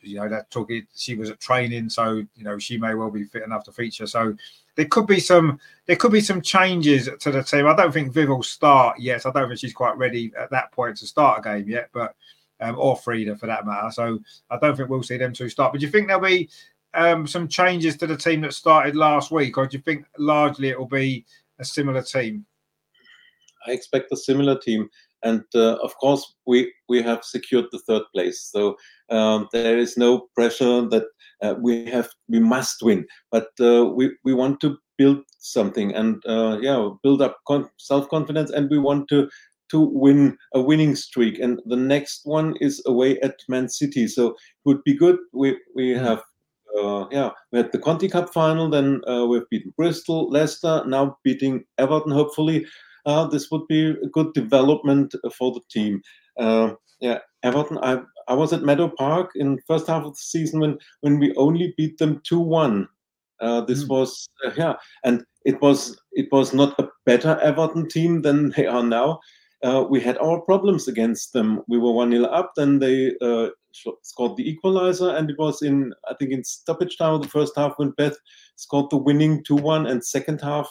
that talking. She was at training, so she may well be fit enough to feature. So there could be some changes to the team. I don't think Viv will start yet. I don't think she's quite ready at that point to start a game yet, but or Frida for that matter. So I don't think we'll see them two start. But do you think there'll be some changes to the team that started last week, or do you think largely it will be a similar team? I expect a similar team. And of course, we have secured the third place. So there is no pressure that we must win. But we want to build something and build up self-confidence, and we want to win a winning streak. And the next one is away at Man City. So it would be good. We have we had the Conti Cup final, then we've beaten Bristol, Leicester, now beating Everton, hopefully. This would be a good development for the team. Everton, I was at Meadow Park in the first half of the season when we only beat them 2-1. This was, and it was not a better Everton team than they are now. We had our problems against them. We were 1-0 up, then they scored the equalizer, and it was in stoppage time of the first half when Beth scored the winning 2-1, and second half,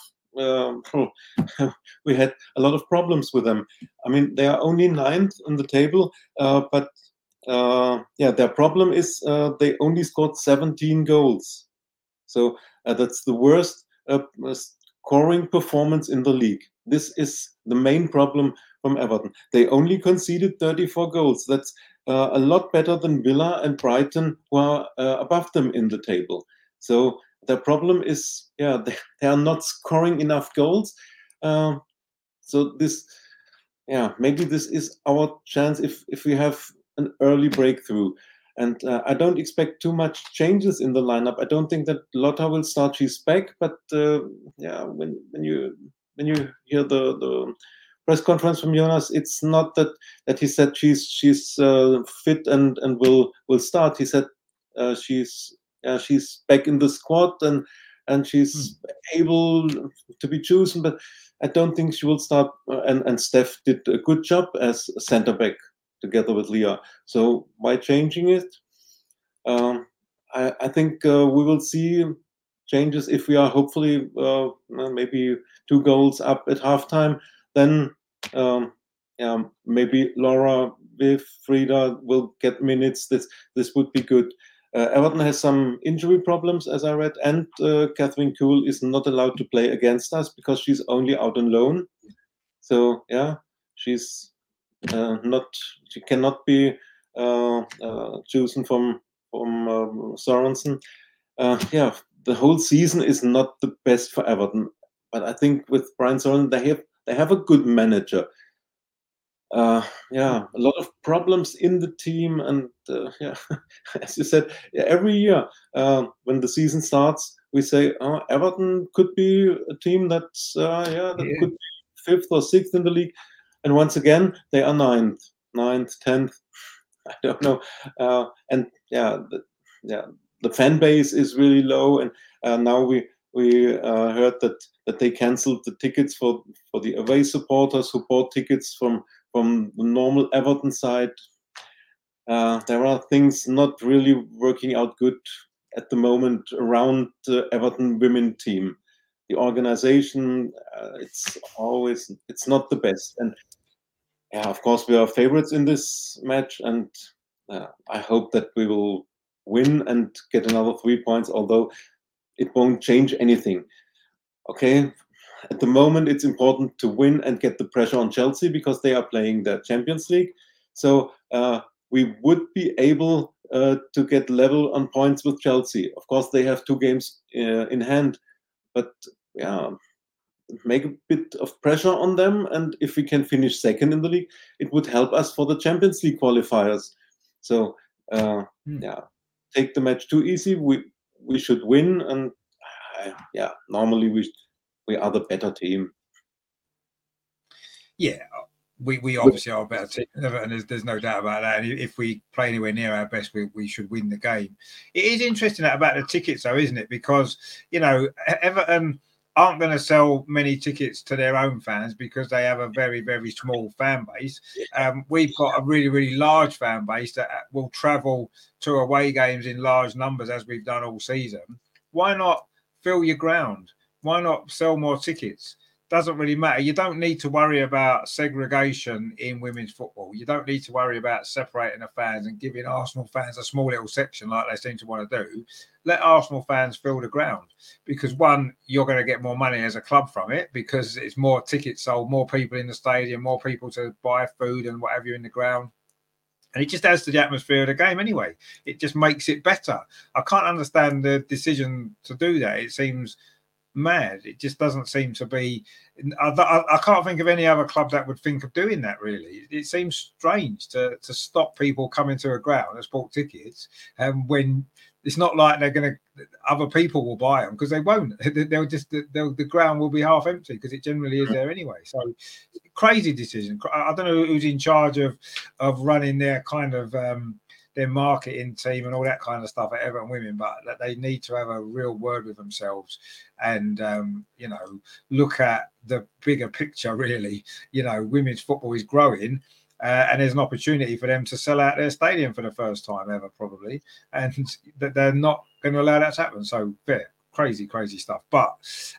we had a lot of problems with them. I mean, they are only 9th on the table, but their problem is they only scored 17 goals. So that's the worst scoring performance in the league. This is the main problem from Everton. They only conceded 34 goals. That's a lot better than Villa and Brighton, who are above them in the table. So the problem is, they are not scoring enough goals. So this, maybe this is our chance if we have an early breakthrough. And I don't expect too much changes in the lineup. I don't think that Lotta will start. She's back, but when you hear the press conference from Jonas, it's not that he said she's fit and will start. He said she's back in the squad and she's able to be chosen, but I don't think she will start. And Steph did a good job as centre back together with Leah. So by changing it, I think we will see changes if we are hopefully maybe 2 goals up at halftime. Then maybe Laura with Frida will get minutes. This would be good. Everton has some injury problems, as I read, and Catherine Kuhl is not allowed to play against us because she's only out on loan. So she's she cannot be chosen from Sorensen. The whole season is not the best for Everton, but I think with Brian Sorensen they have a good manager. A lot of problems in the team, and as you said, every year when the season starts, we say, Everton could be a team that could be 5th or 6th in the league, and once again they are 9th, 10th. I don't know, the fan base is really low, and now we heard that they cancelled the tickets for the away supporters who bought tickets from the normal Everton side. There are things not really working out good at the moment around the Everton women team. The organization, it's not the best. And of course, we are favorites in this match, and I hope that we will win and get another 3 points, although it won't change anything. Okay. At the moment, it's important to win and get the pressure on Chelsea because they are playing the Champions League. So we would be able to get level on points with Chelsea. Of course, they have 2 games in hand, but make a bit of pressure on them. And if we can finish 2nd in the league, it would help us for the Champions League qualifiers. So take the match too easy. We should win, and normally we are the better team. Yeah, we obviously are a better team, and there's no doubt about that. And if we play anywhere near our best, we should win the game. It is interesting about the tickets, though, isn't it? Because Everton aren't going to sell many tickets to their own fans because they have a very, very small fan base. We've got a really, really large fan base that will travel to away games in large numbers as we've done all season. Why not fill your ground? Why not sell more tickets? Doesn't really matter. You don't need to worry about segregation in women's football. You don't need to worry about separating the fans and giving Arsenal fans a small little section like they seem to want to do. Let Arsenal fans fill the ground because, one, you're going to get more money as a club from it because it's more tickets sold, more people in the stadium, more people to buy food and whatever in the ground. And it just adds to the atmosphere of the game anyway. It just makes it better. I can't understand the decision to do that. It seems mad. It just doesn't seem to be. I can't think of any other club that would think of doing that, really. It seems strange to stop people coming to a ground that's bought tickets when it's not like they're going to, other people will buy them because they won't. The ground will be half empty because it generally is there anyway. So crazy decision. I don't know who's in charge of running their kind of their marketing team and all that kind of stuff at Everton Women, but that they need to have a real word with themselves and look at the bigger picture. Really, women's football is growing. And there's an opportunity for them to sell out their stadium for the first time ever, probably, and that they're not going to allow that to happen. So, crazy stuff. But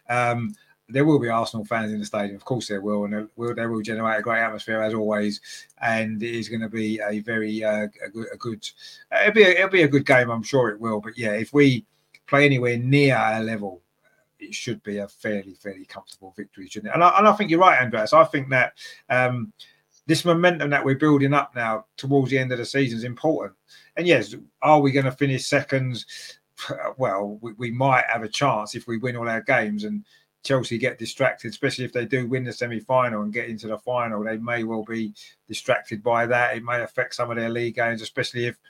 there will be Arsenal fans in the stadium, of course there will, and they will generate a great atmosphere as always. And it is going to be a very good. It'll be a good game, I'm sure it will. But yeah, if we play anywhere near our level, it should be a fairly comfortable victory, shouldn't it? And I think you're right, Andreas. I think that. This momentum that we're building up now towards the end of the season is important. And yes, are we going to finish second? Well, we might have a chance if we win all our games and Chelsea get distracted, especially if they do win the semi-final and get into the final. They may well be distracted by that. It may affect some of their league games, especially if,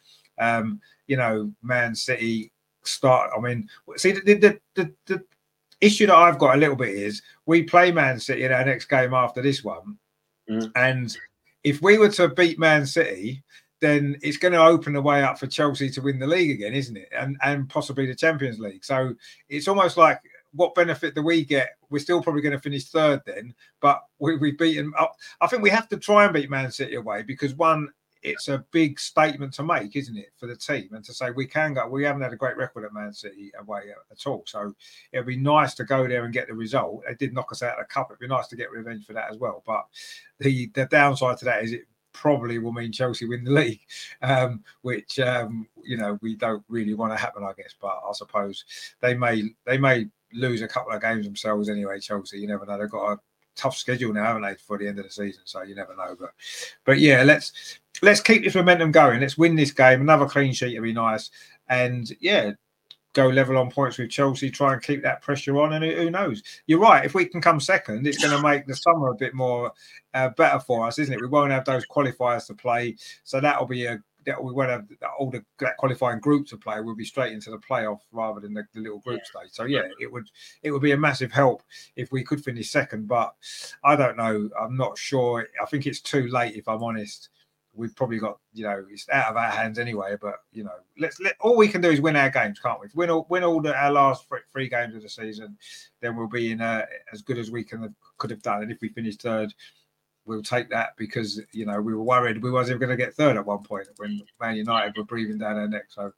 Man City start. I mean, see, the issue that I've got a little bit is we play Man City in our next game after this one. And if we were to beat Man City, then it's going to open the way up for Chelsea to win the league again, isn't it? And possibly the Champions League. So it's almost like, what benefit do we get? We're still probably going to finish third then, but we've beaten up. I think we have to try and beat Man City away because, one, it's a big statement to make, isn't it, for the team, and to say we can go. We haven't had a great record at Man City away at all, so it'd be nice to go there and get the result. They did knock us out of the cup. It'd be nice to get revenge for that as well. But the downside to that is it probably will mean Chelsea win the league, which we don't really want to happen, I guess. But I suppose they may lose a couple of games themselves anyway. Chelsea, you never know. They've got a tough schedule now, haven't they, for the end of the season? So you never know. But yeah, let's keep this momentum going. Let's win this game. Another clean sheet would be nice. And yeah, go level on points with Chelsea, try and keep that pressure on. And who knows? You're right. If we can come second, it's going to make the summer a bit more better for us, isn't it? We won't have those qualifiers to play. So we won't have all that qualifying group to play. We'll be straight into the playoff rather than the little group stage. So yeah, it would be a massive help if we could finish second. But I don't know. I'm not sure. I think it's too late, if I'm honest. We've probably got, it's out of our hands anyway. But all we can do is win our games, can't we? Win all our last three games of the season, then we'll be in as good as we could have done. And if we finish third, we'll take that because, we were worried we wasn't going to get third at one point when Man United were breathing down our neck. So,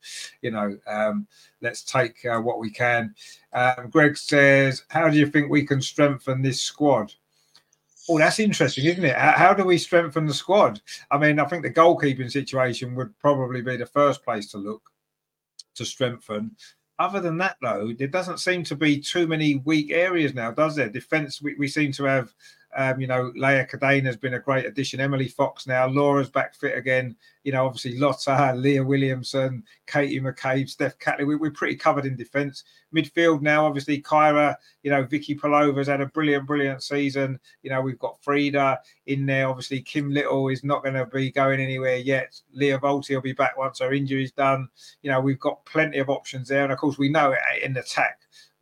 let's take what we can. Greg says, how do you think we can strengthen this squad? Oh, that's interesting, isn't it? How do we strengthen the squad? I mean, I think the goalkeeping situation would probably be the first place to look to strengthen. Other than that, though, there doesn't seem to be too many weak areas now, does there? Defence, we seem to have, Leia Cadena has been a great addition. Emily Fox now. Laura's back fit again. Obviously Lotta, Leah Williamson, Katie McCabe, Steph Catley. We're pretty covered in defence. Midfield now, obviously Kyra, Vicky Palova's had a brilliant season. We've got Frida in there. Obviously Kim Little is not going to be going anywhere yet. Leah Volti will be back once her injury's done. We've got plenty of options there. And of course, we know in attack,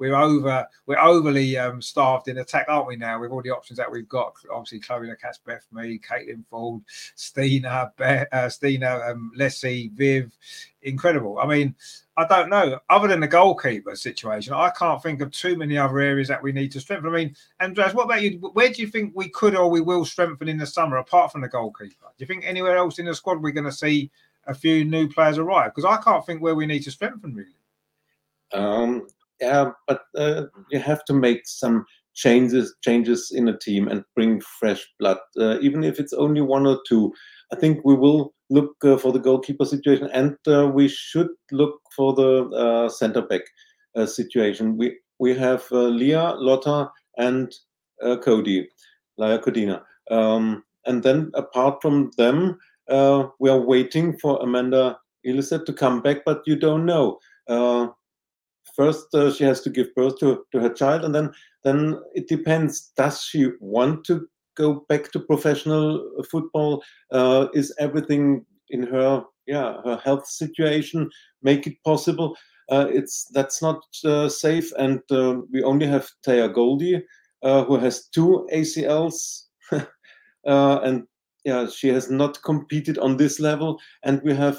we're overly starved in attack, aren't we? Now with all the options that we've got, obviously Chloe Lacasse, Beth Mead, Caitlin Ford, Stina, Leslie, Viv, incredible. I mean, I don't know. Other than the goalkeeper situation, I can't think of too many other areas that we need to strengthen. I mean, Andreas, what about you? Where do you think we could or we will strengthen in the summer, apart from the goalkeeper? Do you think anywhere else in the squad we're going to see a few new players arrive? Because I can't think where we need to strengthen, really. Yeah, but you have to make some changes in a team and bring fresh blood, even if it's only one or two. I think we will look for the goalkeeper situation, and we should look for the centre back situation. We have Leah, Lotta, and Cody, Laia Codina. And then apart from them, we are waiting for Amanda Illicet to come back, but you don't know. First, she has to give birth to her child, and then it depends. Does she want to go back to professional football? Is everything in her health situation make it possible? That's not safe, and we only have Taya Goldie, who has 2 ACLs, and she has not competed on this level. And we have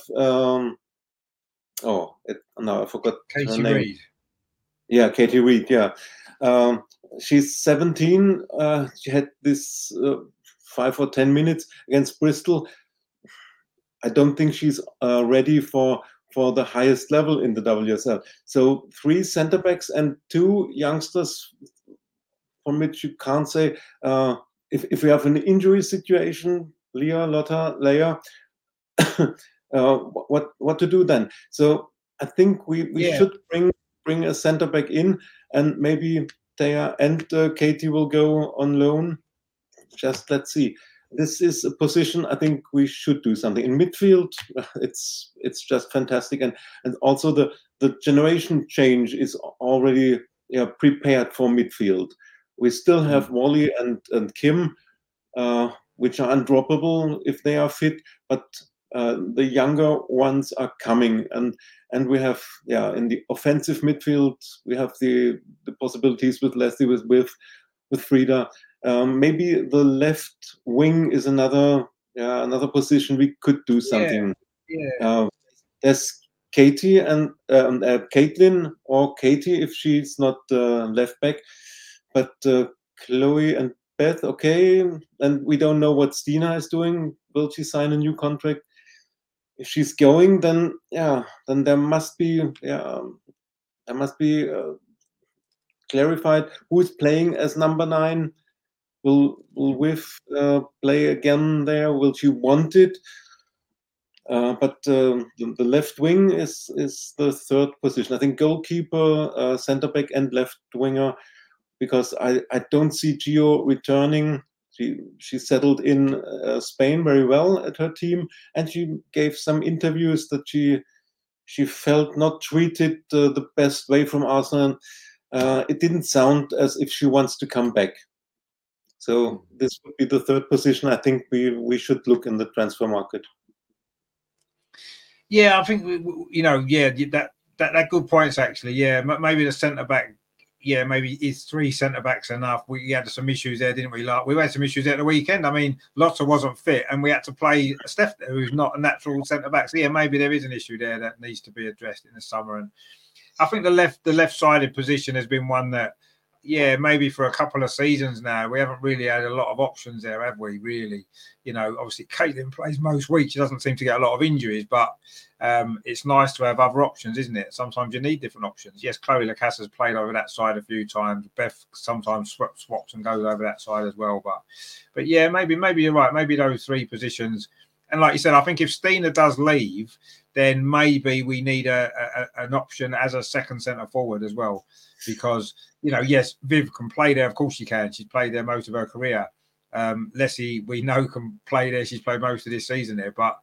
now I forgot Katie her name. Reid. Yeah, Katie Reid. Yeah, she's 17. She had this 5 or 10 minutes against Bristol. I don't think she's ready for the highest level in the WSL. So 3 centre backs and 2 youngsters, from which you can't say if we have an injury situation, Leah, Lotta, Leia, what to do then? So I think we should bring a centre back in, and maybe Taya and Katie will go on loan. Just let's see. This is a position I think we should do something in midfield. It's just fantastic, and also the generation change is already prepared for midfield. We still have Wally and Kim, which are undroppable if they are fit, but the younger ones are coming, and we have in the offensive midfield we have the possibilities with Leslie, with Frida. Maybe the left wing is another position we could do something. There's Katie and Caitlin, or Katie if she's not left back, but Chloe and Beth, okay, and we don't know what Stina is doing. Will she sign a new contract? If she's going, then there must be clarified who is playing as number 9. Will Viv play again there? Will she want it? But the left wing is the third position. I think goalkeeper, centre back, and left winger, because I don't see Gio returning. She settled in Spain very well at her team, and she gave some interviews that she felt not treated the best way from Arsenal. It didn't sound as if she wants to come back. So this would be the third position I think we should look in the transfer market. Yeah, I think that good points actually. Yeah, maybe the centre back. Yeah, maybe is 3 centre backs enough. We had some issues there, didn't we? Like we had some issues at the weekend. I mean, Lotta wasn't fit, and we had to play Steph, who's not a natural centre back. So yeah, maybe there is an issue there that needs to be addressed in the summer. And I think the left-sided position has been one that, maybe for a couple of seasons now, we haven't really had a lot of options there, have we? Really, obviously Caitlin plays most weeks. She doesn't seem to get a lot of injuries, but it's nice to have other options, isn't it? Sometimes you need different options. Yes, Chloe Lacasse has played over that side a few times. Beth sometimes swaps and goes over that side as well. But yeah, maybe you're right. Maybe those 3 positions. And like you said, I think if Stina does leave, then maybe we need an option as a second centre forward as well, because yes, Viv can play there. Of course she can. She's played there most of her career. Leslie, we know, can play there. She's played most of this season there, but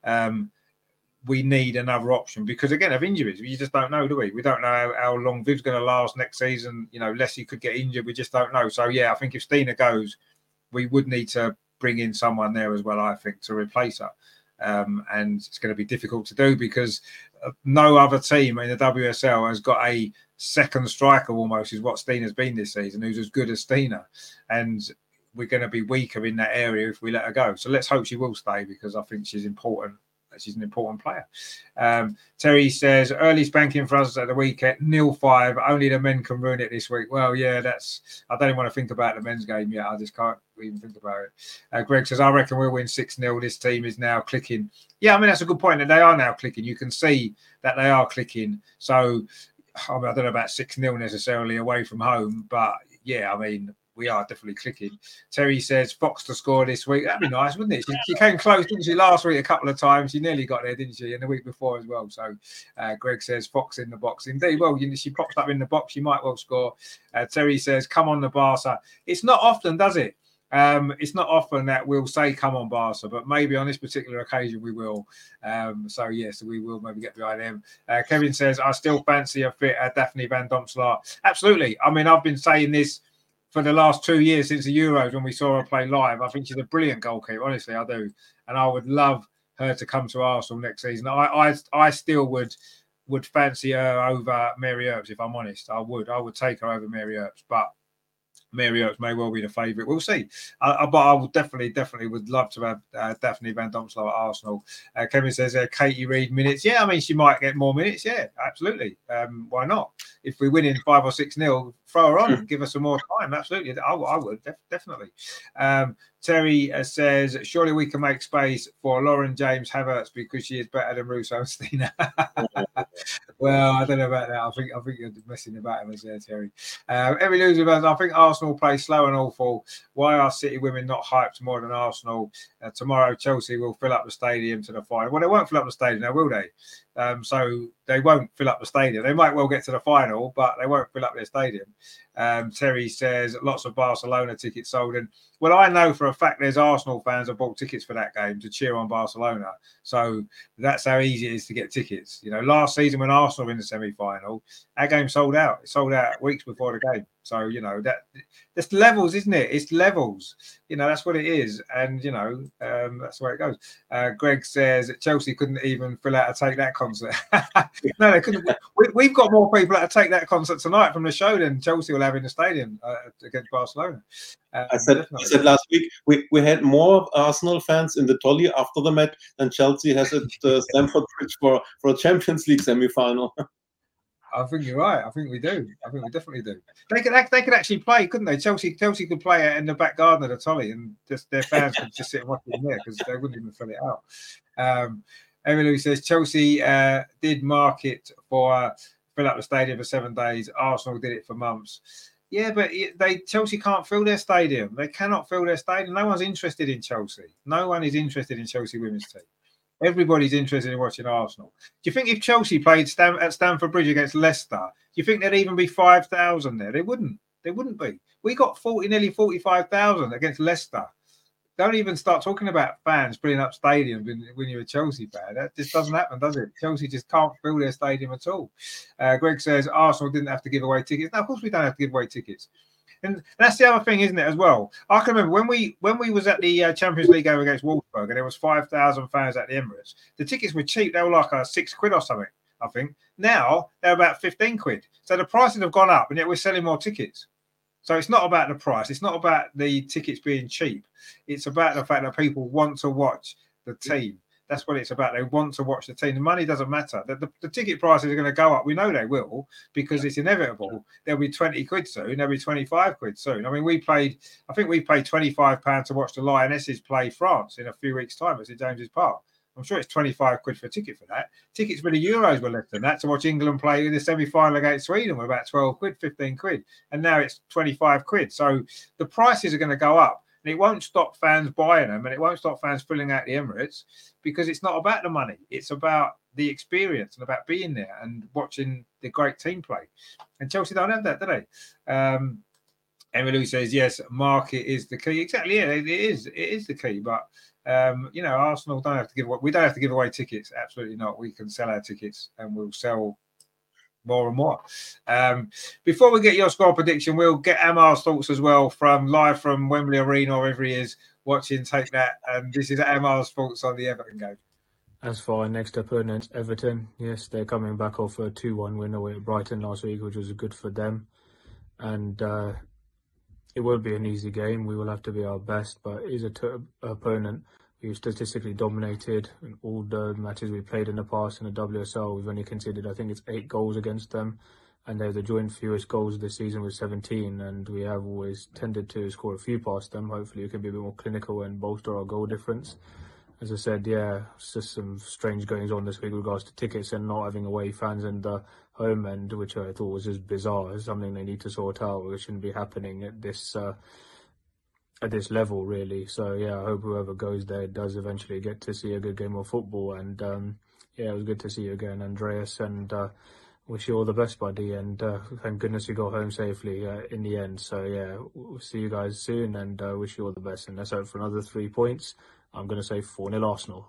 we need another option because, again, of injuries. We just don't know, do we? We don't know how long Viv's going to last next season. Leslie could get injured. We just don't know. So yeah, I think if Stina goes, we would need to bring in someone there as well, I think, to replace her. And it's going to be difficult to do because no other team in the WSL has got a second striker almost is what Stina's been this season, who's as good as Stina. And we're going to be weaker in that area if we let her go. So let's hope she will stay, because I think she's important. She's an important player. Terry says, early spanking for us at the weekend, 0-5. Only the men can ruin it this week. Well, yeah, I don't even want to think about the men's game yet. I just can't even think about it. Greg says, I reckon we'll win 6-0. This team is now clicking. Yeah, I mean, that's a good point, that they are now clicking. You can see that they are clicking. So, I don't know about 6-0 necessarily away from home, but yeah, I mean, we are definitely clicking. Terry says Fox to score this week. That'd be nice, wouldn't it? She came close, didn't she, last week a couple of times? She nearly got there, didn't she? And the week before as well. So Greg says Fox in the box. Indeed, well, she pops up in the box. She might well score. Terry says, come on the Barca. It's not often, does it? It's not often that we'll say come on Barca, but maybe on this particular occasion we will. So yes, we will maybe get behind them. Kevin says, I still fancy a fit Daphne Van Domselaar. Absolutely. I mean, I've been saying this for the last 2 years since the Euros when we saw her play live. I think she's a brilliant goalkeeper. Honestly, I do. And I would love her to come to Arsenal next season. I still would fancy her over Mary Earps, if I'm honest. I would take her over Mary Earps, but Mary Earps may well be the favourite. We'll see. But I would definitely would love to have Daphne Van Domselaar at Arsenal. Kevin says, Katie Reid minutes. Yeah, I mean, she might get more minutes. Yeah, absolutely. Why not? If we win in 5 or 6-0, throw her on, give her some more time. Absolutely. I would, definitely. Terry says, surely we can make space for Lauren James Havertz because she is better than Russo and Stina. Well, I don't know about that. I think you're messing about him there, Terry. Every loser, I think Arsenal play slow and awful. Why are City women not hyped more than Arsenal? Tomorrow, Chelsea will fill up the stadium to the final. Well, they won't fill up the stadium now, will they? So they won't fill up the stadium. They might well get to the final, but they won't fill up their stadium. Terry says lots of Barcelona tickets sold. And well, I know for a fact there's Arsenal fans that bought tickets for that game to cheer on Barcelona. So that's how easy it is to get tickets. You know, last season when Arsenal were in the semi-final, our game sold out. It sold out weeks before the game. So, you know, that's levels, isn't it? It's levels. You know, that's what it is. And, you know, that's the way it goes. Greg says that Chelsea couldn't even fill out a Take That concert. No, they couldn't. We've got more people at a Take That concert tonight from the show than Chelsea will have in the stadium against Barcelona. I said last week we had more Arsenal fans in the Tolly after the match than Chelsea has at Stamford Bridge for a Champions League semi-final. I think you're right. I think we do. I think we definitely do. They could actually play, couldn't they? Chelsea could play it in the back garden of the Tolly, and just their fans could just sit and watch it in there because they wouldn't even fill it out. Emily says Chelsea did market for fill up the stadium for 7 days. Arsenal did it for months. Yeah, but Chelsea can't fill their stadium. They cannot fill their stadium. No one's interested in Chelsea. No one is interested in Chelsea women's team. Everybody's interested in watching Arsenal. Do you think if Chelsea played at Stamford Bridge against Leicester, do you think there'd even be 5,000 there? They wouldn't. They wouldn't be. We got nearly 45,000 against Leicester. Don't even start talking about fans filling up stadiums when you're a Chelsea fan. That just doesn't happen, does it? Chelsea just can't fill their stadium at all. Greg says Arsenal didn't have to give away tickets. No, of course we don't have to give away tickets. And that's the other thing, isn't it, as well? I can remember when we was at the Champions League game against Wolfsburg and there was 5,000 fans at the Emirates. The tickets were cheap. They were like £6 or something, I think. Now they're about 15 quid. So the prices have gone up and yet we're selling more tickets. So it's not about the price. It's not about the tickets being cheap. It's about the fact that people want to watch the team. That's what it's about. They want to watch the team. The money doesn't matter. The ticket prices are going to go up. We know they will because it's inevitable. There'll be 20 quid soon. There'll be 25 quid soon. I mean, I think we paid £25 to watch the Lionesses play France in a few weeks' time at St James's Park. I'm sure it's 25 quid for a ticket for that. Tickets for the Euros were less than that to watch England play in the semi-final against Sweden were about 12 quid, 15 quid. And now it's 25 quid. So the prices are going to go up. And it won't stop fans buying them and it won't stop fans filling out the Emirates because it's not about the money. It's about the experience and about being there and watching the great team play. And Chelsea don't have that, do they? Emily says, yes, market is the key. Exactly, yeah, it is. It is the key. But, you know, Arsenal don't have to give away. We don't have to give away tickets. Absolutely not. We can sell our tickets and we'll sell more and more. Before we get your score prediction, we'll get Amar's thoughts as well live from Wembley Arena or wherever he is watching Take That. And this is Amar's thoughts on the Everton game. As for our next opponent, Everton, yes, they're coming back off a 2-1 win away at Brighton last week, which was good for them. And it won't be an easy game. We will have to be our best, but it is an opponent who statistically dominated in all the matches we played in the past in the WSL. We've only conceded, I think it's 8 goals against them, and they're the joint fewest goals this season with 17, and we have always tended to score a few past them. Hopefully we can be a bit more clinical and bolster our goal difference. As I said, yeah, it's just some strange goings on this week with regards to tickets and not having away fans in the home end, which I thought was just bizarre. It's something they need to sort out. It shouldn't be happening at this level, really. So yeah, I hope whoever goes there does eventually get to see a good game of football. And yeah, it was good to see you again, Andreas, and wish you all the best, buddy. And thank goodness you got home safely in the end. So yeah, we'll see you guys soon, and wish you all the best. And let's hope for another 3 points. I'm going to say 4-0 Arsenal.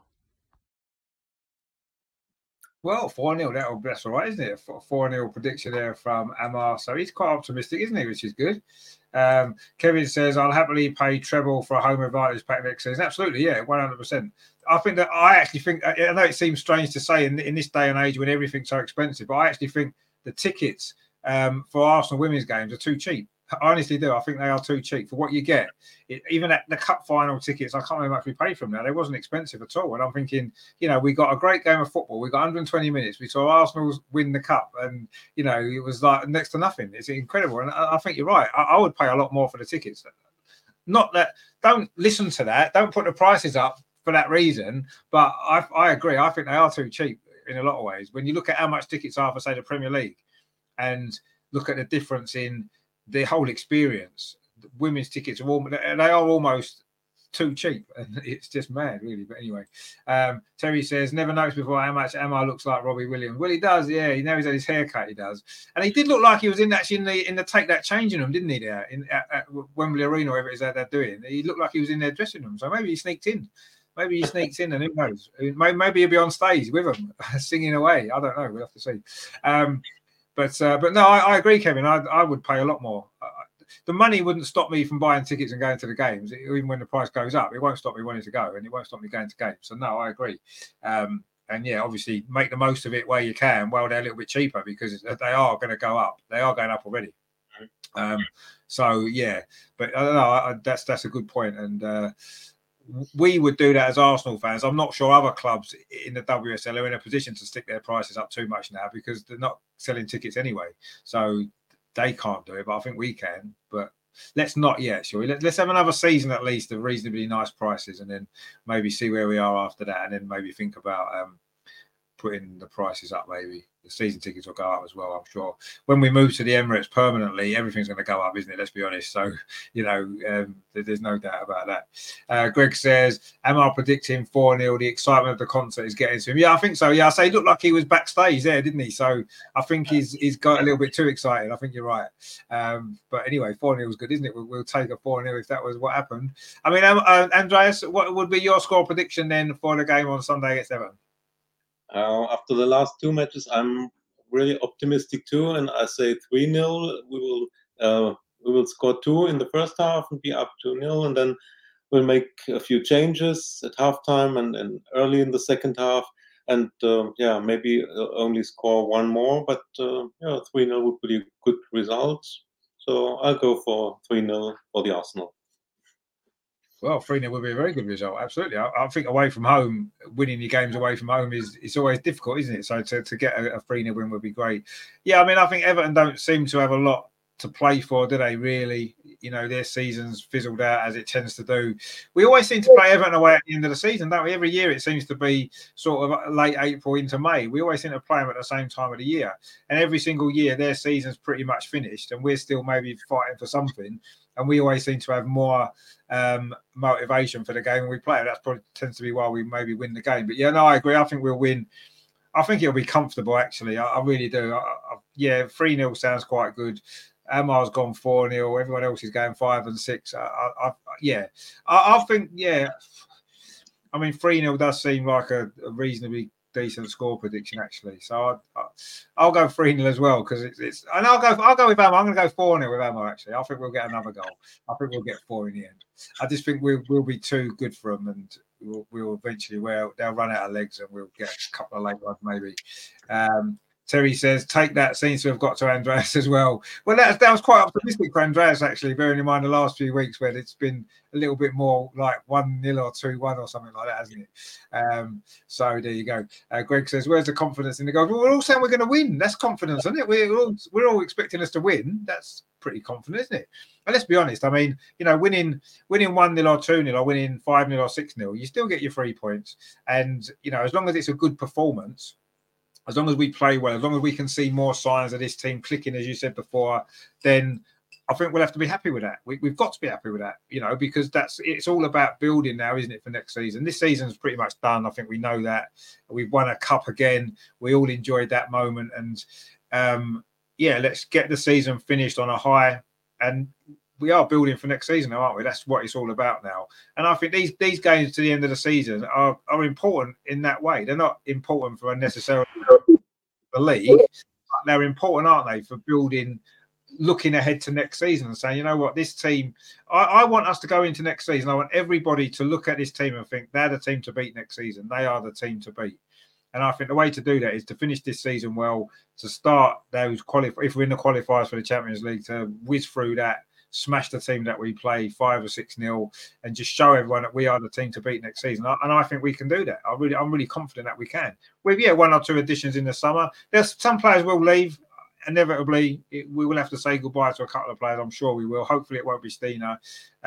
Well, 4-0, that's all right, isn't it? 4-0 prediction there from Amar. So he's quite optimistic, isn't he? Which is good. Kevin says, I'll happily pay treble for a home advantage pack next season. Absolutely, yeah, 100%. I actually think, I know it seems strange to say in this day and age when everything's so expensive, but I actually think the tickets for Arsenal women's games are too cheap. I honestly do. I think they are too cheap for what you get. Even at the cup final tickets, I can't remember how much we paid from now. They wasn't expensive at all. And I'm thinking, we got a great game of football. We got 120 minutes. We saw Arsenal win the cup, and it was like next to nothing. It's incredible. And I think you're right. I would pay a lot more for the tickets. Not that. Don't listen to that. Don't put the prices up for that reason. But I agree. I think they are too cheap in a lot of ways. When you look at how much tickets are for, say, the Premier League, and look at the difference in the whole experience, women's tickets are almost too cheap, and it's just mad, really. But anyway, Terry says, never noticed before how much Amar looks like Robbie Williams. Well, he does, yeah. He knows he's had his haircut, he does, and he did look like he was in the take that changing room, didn't he? There at Wembley Arena, whatever it is that they're doing. He looked like he was in their dressing room, so maybe he sneaked in. Maybe he sneaks in, and who knows? Maybe he'll be on stage with them singing away. I don't know. We'll have to see. But no, I agree, Kevin. I would pay a lot more. The money wouldn't stop me from buying tickets and going to the games. Even when the price goes up, it won't stop me wanting to go, and it won't stop me going to games. So no, I agree. And yeah, obviously make the most of it where you can while they're a little bit cheaper, because they are going to go up. They are going up already. So yeah, but I don't know. That's a good point, and we would do that as Arsenal fans. I'm not sure other clubs in the WSL are in a position to stick their prices up too much now, because they're not selling tickets anyway. So they can't do it, but I think we can. But let's not yet, shall we? Let's have another season at least of reasonably nice prices, and then maybe see where we are after that, and then maybe think about putting the prices up. Maybe the season tickets will go up as well, I'm sure. When we move to the Emirates permanently, everything's going to go up, isn't it? Let's be honest. So, there's no doubt about that. Greg says, am I predicting 4-0? The excitement of the concert is getting to him. Yeah, I think so. Yeah, I say he looked like he was backstage there, didn't he? So I think he's got a little bit too excited. I think you're right. But anyway, 4-0 is good, isn't it? We'll take a 4-0 if that was what happened. I mean, Andreas, what would be your score prediction then for the game on Sunday against Everton? After the last 2 matches, I'm really optimistic too, and I say 3-0. We will score 2 in the first half and be up 2-0, and then we'll make a few changes at halftime and early in the second half, and maybe only score 1 more, but 3-0 would be a good result. So I'll go for 3-0 for the Arsenal. Well, 3-0 would be a very good result. Absolutely. I think away from home, winning your games away from home it's always difficult, isn't it? So to get a 3-0 win would be great. Yeah, I mean, I think Everton don't seem to have a lot to play for, do they, really? Their season's fizzled out, as it tends to do. We always seem to play Everton away at the end of the season, don't we? Every year it seems to be sort of late April into May. We always seem to play them at the same time of the year. And every single year their season's pretty much finished, and we're still maybe fighting for something. And we always seem to have more motivation for the game when we play. That probably tends to be why we maybe win the game. But yeah, no, I agree. I think we'll win. I think it'll be comfortable, actually. I really do. 3-0 sounds quite good. Amar's gone 4-0. Everyone else is going 5 and 6. I think, yeah. I mean, 3-0 does seem like a reasonably decent score prediction, actually. So I'll go 3-0 as well, because it's. And I'll go with Amar. I'm going to go 4-0 with Amar, actually. I think we'll get another goal. I think we'll get 4 in the end. I just think we'll be too good for them, and we'll eventually they'll run out of legs, and we'll get a couple of late ones maybe. Terry says, take that, seems to have got to Andreas as well. Well, that was quite optimistic for Andreas, actually, bearing in mind the last few weeks where it's been a little bit more like 1-0 or 2-1 or something like that, hasn't it? So there you go. Greg says, where's the confidence in the goals? Well, we're all saying we're going to win. That's confidence, isn't it? We're all expecting us to win. That's pretty confident, isn't it? And let's be honest, I mean, winning 1-0 or 2-0 or winning 5-0 or 6-0, you still get your 3 points. And, as long as it's a good performance, as long as we play well, as long as we can see more signs of this team clicking, as you said before, then I think we'll have to be happy with that. We've got to be happy with that, because it's all about building now, isn't it, for next season? This season's pretty much done. I think we know that. We've won a cup again. We all enjoyed that moment. And, let's get the season finished on a high. And we are building for next season, aren't we? That's what it's all about now. And I think these games to the end of the season are important in that way. They're not important for necessarily the league, but they're important, aren't they, for building, looking ahead to next season and saying, you know what, this team, I want us to go into next season. I want everybody to look at this team and think they're the team to beat next season. They are the team to beat. And I think the way to do that is to finish this season well, to start those if we're in the qualifiers for the Champions League, to whiz through that, smash the team that we play 5 or 6-0, and just show everyone that we are the team to beat next season. And I think we can do that. I'm really confident that we can. With 1 or 2 additions in the summer, there's some players will leave. Inevitably, we will have to say goodbye to a couple of players. I'm sure we will. Hopefully, it won't be Stina,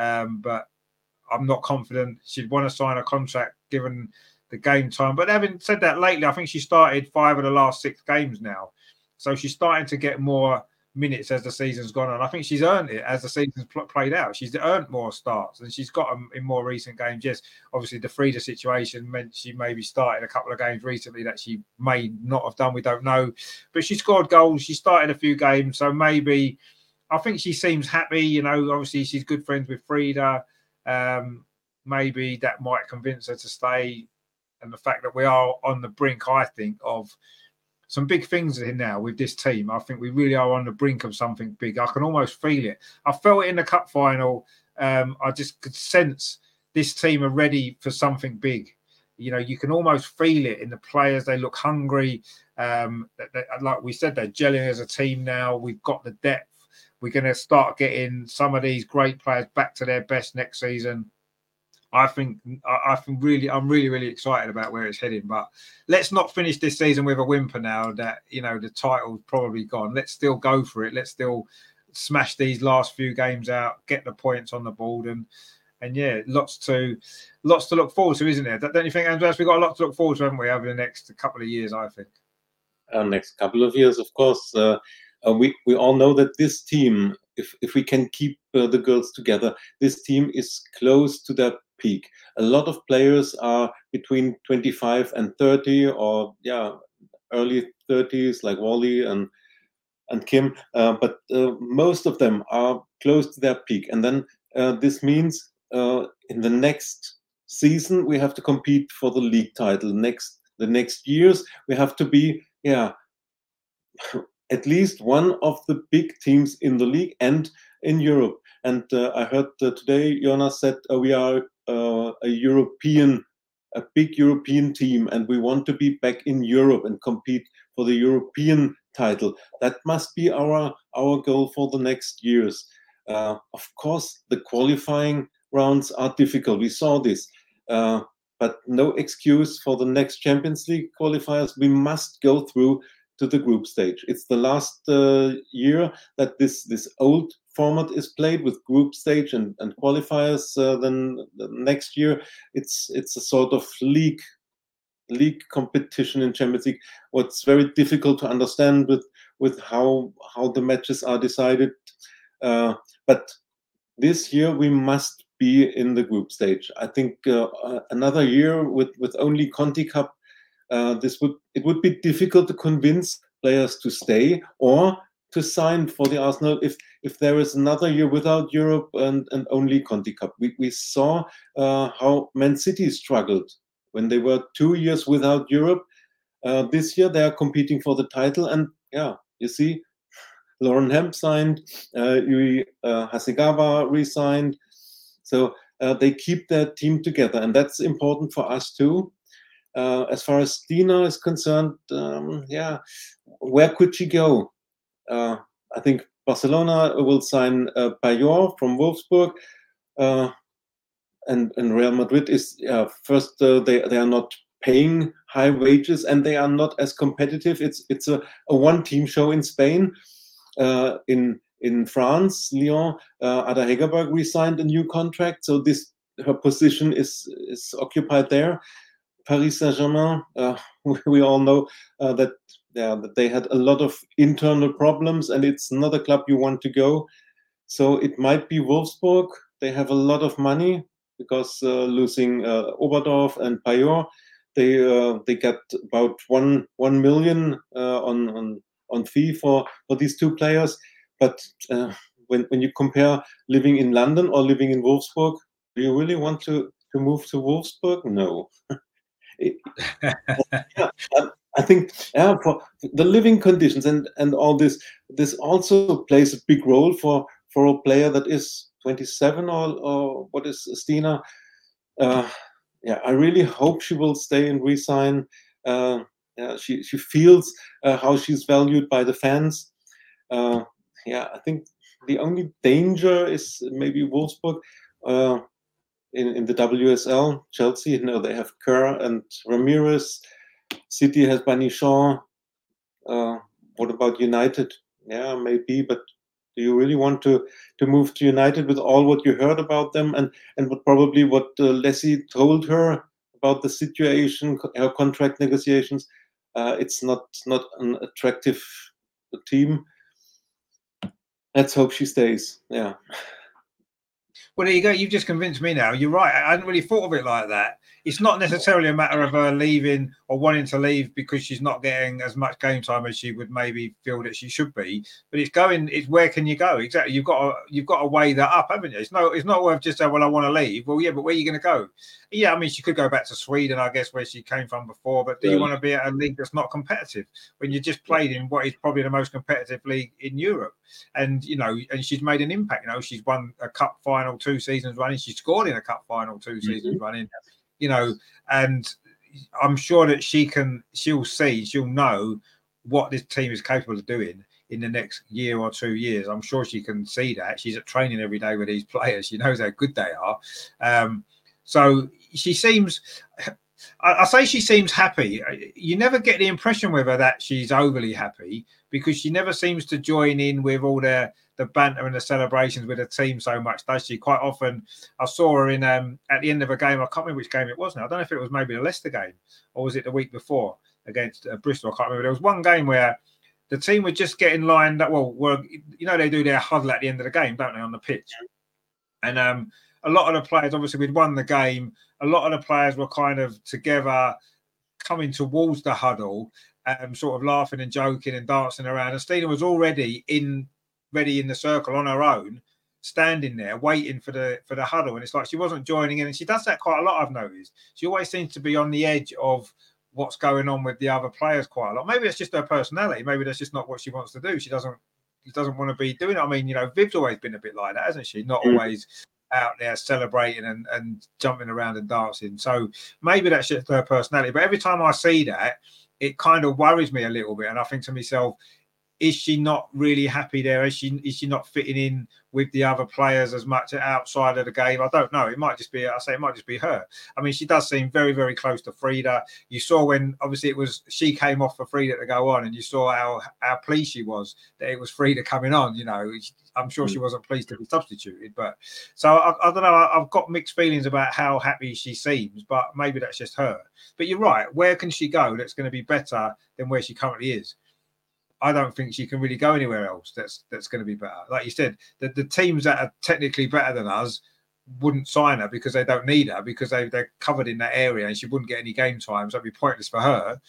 but I'm not confident she'd want to sign a contract given the game time. But having said that, lately, I think she started 5 of the last 6 games now, so she's starting to get more minutes as the season's gone on. I think she's earned it as the season's played out. She's earned more starts, and she's got them in more recent games. Yes, obviously the Frida situation meant she maybe started a couple of games recently that she may not have done. We don't know, but she scored goals. She started a few games, so maybe I think she seems happy. Obviously she's good friends with Frida. Maybe that might convince her to stay, and the fact that we are on the brink, I think, of some big things in now with this team. I think we really are on the brink of something big. I can almost feel it. I felt it in the cup final. I just could sense this team are ready for something big. You can almost feel it in the players. They look hungry. Like we said, they're gelling as a team now. We've got the depth. We're going to start getting some of these great players back to their best next season. I'm really excited about where it's heading. But let's not finish this season with a whimper now that, the title's probably gone. Let's still go for it. Let's still smash these last few games out, get the points on the board, and lots to look forward to, isn't there? Don't you think, Andreas? We've got a lot to look forward to, haven't we, over the next couple of years, I think. Next couple of years, of course. We all know that this team, if we can keep the girls together, this team is close to their peak. A lot of players are between 25 and 30, or early 30s, like Wally and Kim. But most of them are close to their peak. And then this means in the next season we have to compete for the league title. The next years we have to be at least one of the big teams in the league and in Europe. And I heard today Jonas said we are a big European team, and we want to be back in Europe and compete for the European title. That must be our goal for the next years. Of course, the qualifying rounds are difficult. We saw this, but no excuse for the next Champions League qualifiers. We must go through to the group stage. It's the last year that this old format is played with group stage and qualifiers. Then the next year it's a sort of league competition in Champions League. What's very difficult to understand with how the matches are decided. But this year we must be in the group stage. I think another year with only Conti Cup, it would be difficult to convince players to stay or to sign for the Arsenal if there is another year without Europe and only Conti Cup. We saw how Man City struggled when they were 2 years without Europe. This year they are competing for the title, and you see, Lauren Hemp signed, Yui Hasegawa re-signed. So they keep their team together, and that's important for us too. As far as Stina is concerned, where could she go? I think Barcelona will sign Payol from Wolfsburg, and Real Madrid is first. They are not paying high wages, and they are not as competitive. It's a one-team show in Spain. In France, Lyon, Ada Hegerberg resigned a new contract, so her position is occupied there. Paris Saint-Germain, we all know that they had a lot of internal problems, and it's not a club you want to go. So it might be Wolfsburg. They have a lot of money because losing Oberdorf and Payol, they get about 1 million on fee for these two players. But when you compare living in London or living in Wolfsburg, do you really want to move to Wolfsburg? No. I think for the living conditions and all this also plays a big role for a player that is 27 or what is Stina. I really hope she will stay and resign. She feels how she's valued by the fans. I think the only danger is maybe Wolfsburg. In the WSL, Chelsea, they have Kerr and Ramirez. City has Banichon. What about United? Yeah, maybe, but do you really want to move to United with all what you heard about them and what Leslie told her about the situation, her contract negotiations? It's not an attractive team. Let's hope she stays. Yeah. Well, there you go. You've just convinced me now. You're right. I hadn't really thought of it like that. It's not necessarily a matter of her leaving or wanting to leave because she's not getting as much game time as she would maybe feel that she should be. But it's where can you go? Exactly. You've got to weigh that up, haven't you? It's not worth just saying, well, I want to leave. Well, yeah, but where are you going to go? Yeah, I mean, she could go back to Sweden, I guess, where she came from before. But do you want to be at a league that's not competitive when you just played in what is probably the most competitive league in Europe? And and she's made an impact. She's won a cup final 2 seasons running. She scored in a cup final 2 seasons running. And I'm sure that she'll know what this team is capable of doing in the next year or 2 years. I'm sure she can see that. She's at training every day with these players. She knows how good they are. So she seems, I say she seems happy. You never get the impression with her that she's overly happy because she never seems to join in with all the banter and the celebrations with the team so much, does she? Quite often, I saw her in at the end of a game. I can't remember which game it was now. I don't know if it was maybe the Leicester game or was it the week before against Bristol. I can't remember. There was one game where the team were just getting lined up. Well, they do their huddle at the end of the game, don't they, on the pitch? And a lot of the players, obviously, we'd won the game. A lot of the players were kind of together, coming towards the huddle, sort of laughing and joking and dancing around. And Stina was already ready in the circle on her own, standing there waiting for the huddle. And it's like she wasn't joining in. And she does that quite a lot, I've noticed. She always seems to be on the edge of what's going on with the other players quite a lot. Maybe it's just her personality. Maybe that's just not what she wants to do. She doesn't want to be doing it. I mean, Viv's always been a bit like that, hasn't she? Not always out there celebrating and jumping around and dancing. So maybe that's just her personality. But every time I see that, it kind of worries me a little bit. And I think to myself, is she not really happy there? Is she not fitting in with the other players as much outside of the game? I don't know. It might just be her. I mean, she does seem very, very close to Frida. You saw when obviously she came off for Frida to go on, and you saw how pleased she was that it was Frida coming on. I'm sure she wasn't pleased to be substituted. But so I don't know. I've got mixed feelings about how happy she seems, but maybe that's just her. But you're right. Where can she go that's going to be better than where she currently is? I don't think she can really go anywhere else that's going to be better. Like you said, the teams that are technically better than us wouldn't sign her because they don't need her, because they're covered in that area and she wouldn't get any game time. So it'd be pointless for her.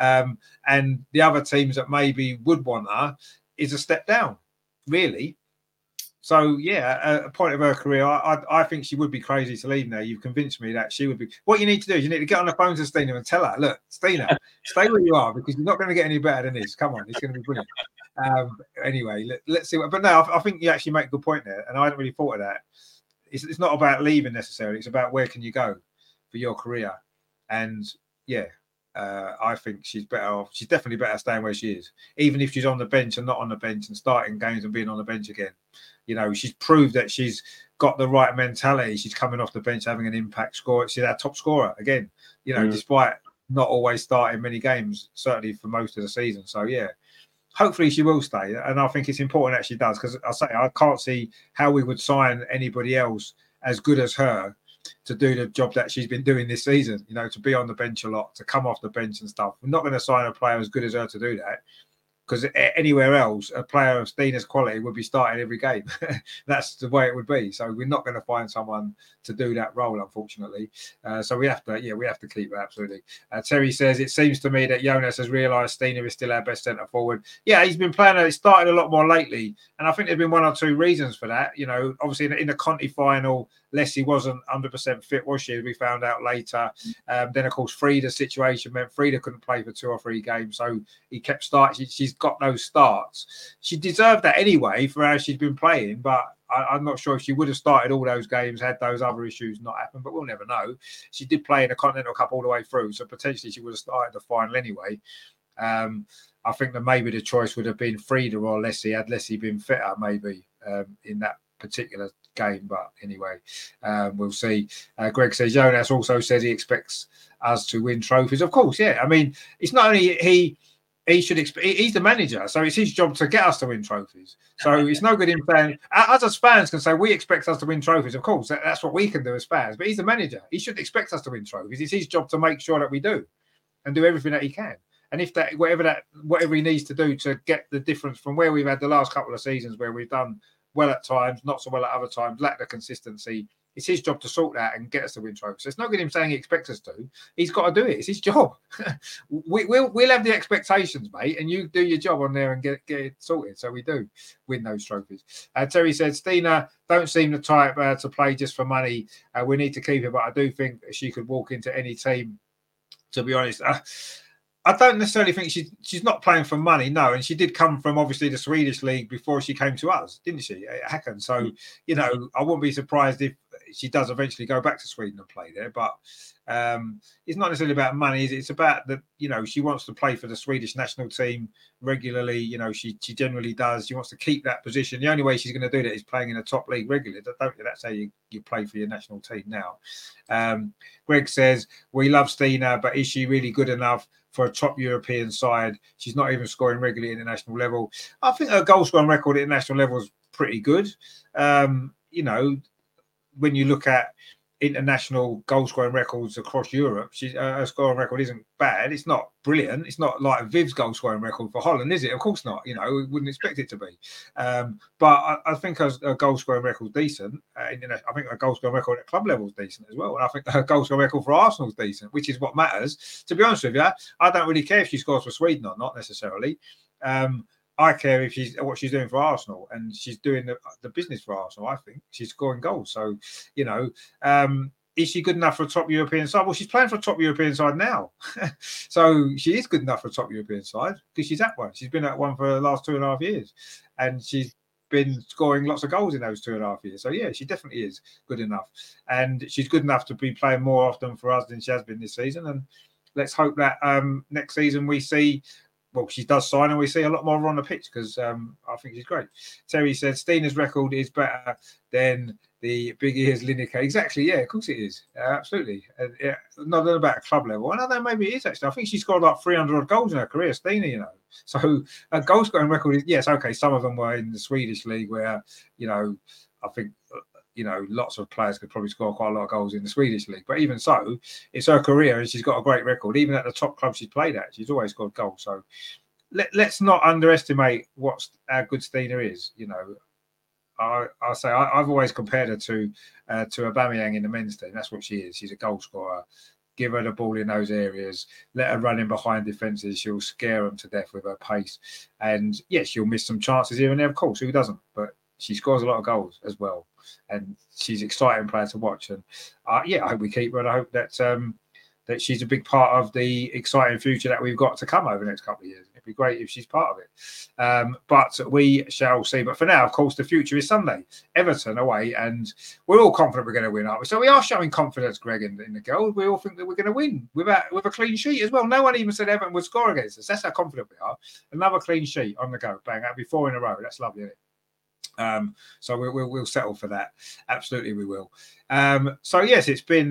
And the other teams that maybe would want her is a step down, really. So, a point of her career, I think she would be crazy to leave now. You've convinced me that she would be. What you need to do is you need to get on the phone to Stina and tell her, look, Stina, stay where you are because you're not going to get any better than this. Come on, it's going to be brilliant. Anyway, let's see. But no, I think you actually make a good point there. And I hadn't really thought of that. it's not about leaving necessarily. It's about where can you go for your career. And yeah, I think she's better off. She's definitely better staying where she is, even if she's on the bench and not on the bench and starting games and being on the bench again. You know, she's proved that she's got the right mentality. She's coming off the bench, having an impact score. She's our top scorer again, you know, despite not always starting many games, certainly for most of the season. So yeah, hopefully she will stay. And I think it's important that she does, because I can't see how we would sign anybody else as good as her to do the job that she's been doing this season, you know, to be on the bench a lot, to come off the bench and stuff. We're not going to sign a player as good as her to do that, because anywhere else, a player of Stina's quality would be starting every game. That's the way it would be. So we're not going to find someone to do that role, unfortunately. So we have to keep her, absolutely. Terry says, it seems to me that Jonas has realised Stina is still our best centre forward. Yeah, he's been playing, it started a lot more lately. And I think there's been one or two reasons for that. You know, obviously in the Conti final, Leslie wasn't 100% fit, was she? As we found out later. Then, of course, Frida's situation meant Frida couldn't play for 2 or 3 games. So he kept starting. She's got those starts. She deserved that anyway for how she's been playing, but I'm not sure if she would have started all those games had those other issues not happened, but we'll never know. She did play in the Continental Cup all the way through, so potentially she would have started the final anyway. I think that maybe the choice would have been Frida or Leslie, had Leslie been fitter maybe in that particular game, but anyway, we'll see. Greg says, Jonas also says he expects us to win trophies. Of course, yeah. I mean, it's not only he should expect, he's the manager, so it's his job to get us to win trophies. So it's no good in saying, us as fans can say we expect us to win trophies. Of course, that's what we can do as fans, but he's the manager. He shouldn't expect us to win trophies. It's his job to make sure that we do and do everything that he can. And if that, whatever he needs to do to get the difference from where we've had the last couple of seasons, where we've done well at times, not so well at other times, lack the consistency, it's his job to sort that and get us to win trophies. So it's not good him saying he expects us to. He's got to do it. It's his job. We'll have the expectations, mate, and you do your job on there and get it sorted. So we do win those trophies. Terry said, Stina don't seem the type to play just for money. We need to keep her, but I do think she could walk into any team, to be honest. I don't necessarily think she's not playing for money, no. And she did come from obviously the Swedish league before she came to us, didn't she, at Häcken? So, you know, I wouldn't be surprised if she does eventually go back to Sweden and play there. But it's not necessarily about money. It's about that, you know, she wants to play for the Swedish national team regularly. You know, she generally does. She wants to keep that position. The only way she's going to do that is playing in a top league regularly. That's how you play for your national team now. Greg says, we love Stina, but is she really good enough for a top European side? She's not even scoring regularly at the national level. I think her goal scoring record at the national level is pretty good. You know, when you look at international goal scoring records across Europe, her scoring record isn't bad. It's not brilliant. It's not like Viv's goal scoring record for Holland, is it? Of course not. You know, we wouldn't expect it to be. But I think her goal scoring record is decent. I think her goal scoring record at club level is decent as well. And I think her goal scoring record for Arsenal is decent, which is what matters. To be honest with you, I don't really care if she scores for Sweden or not necessarily. I care if what she's doing for Arsenal, and she's doing the business for Arsenal. I think she's scoring goals. So, you know, is she good enough for a top European side? Well, she's playing for a top European side now. So she is good enough for a top European side because she's at one. She's been at one for the last 2.5 years, and she's been scoring lots of goals in those 2.5 years. So, yeah, she definitely is good enough. And she's good enough to be playing more often for us than she has been this season. And let's hope that next season we see, well, she does sign and we see a lot more on the pitch, because I think she's great. Terry said, Stina's record is better than the big ears Lineker. Exactly, yeah, of course it is. Absolutely. Yeah, not about a club level. And I don't know, maybe it is actually. I think she scored like 300 goals in her career, Stina, you know. So a goal scoring record is, yes, okay, some of them were in the Swedish league where, you know, I think, you know, lots of players could probably score quite a lot of goals in the Swedish league. But even so, it's her career and she's got a great record. Even at the top club she's played at, she's always scored goals. So let's not underestimate how good Stina is. You know, I'll say I've always compared her to Aubameyang in the men's team. That's what she is. She's a goal scorer. Give her the ball in those areas. Let her run in behind defences. She'll scare them to death with her pace. And, yes, she'll miss some chances here and there. Of course, who doesn't? But she scores a lot of goals as well. And she's an exciting player to watch. And, I hope we keep her. And I hope that that she's a big part of the exciting future that we've got to come over the next couple of years. It'd be great if she's part of it. But we shall see. But for now, of course, the future is Sunday. Everton away, and we're all confident we're going to win, aren't we? So we are showing confidence, Greg, in the goal. We all think that we're going to win with a clean sheet as well. No one even said Everton would score against us. That's how confident we are. Another clean sheet on the go. Bang, that'll be 4 in a row. That's lovely, isn't it? So we'll settle for that. Absolutely, we will. So yes, it's been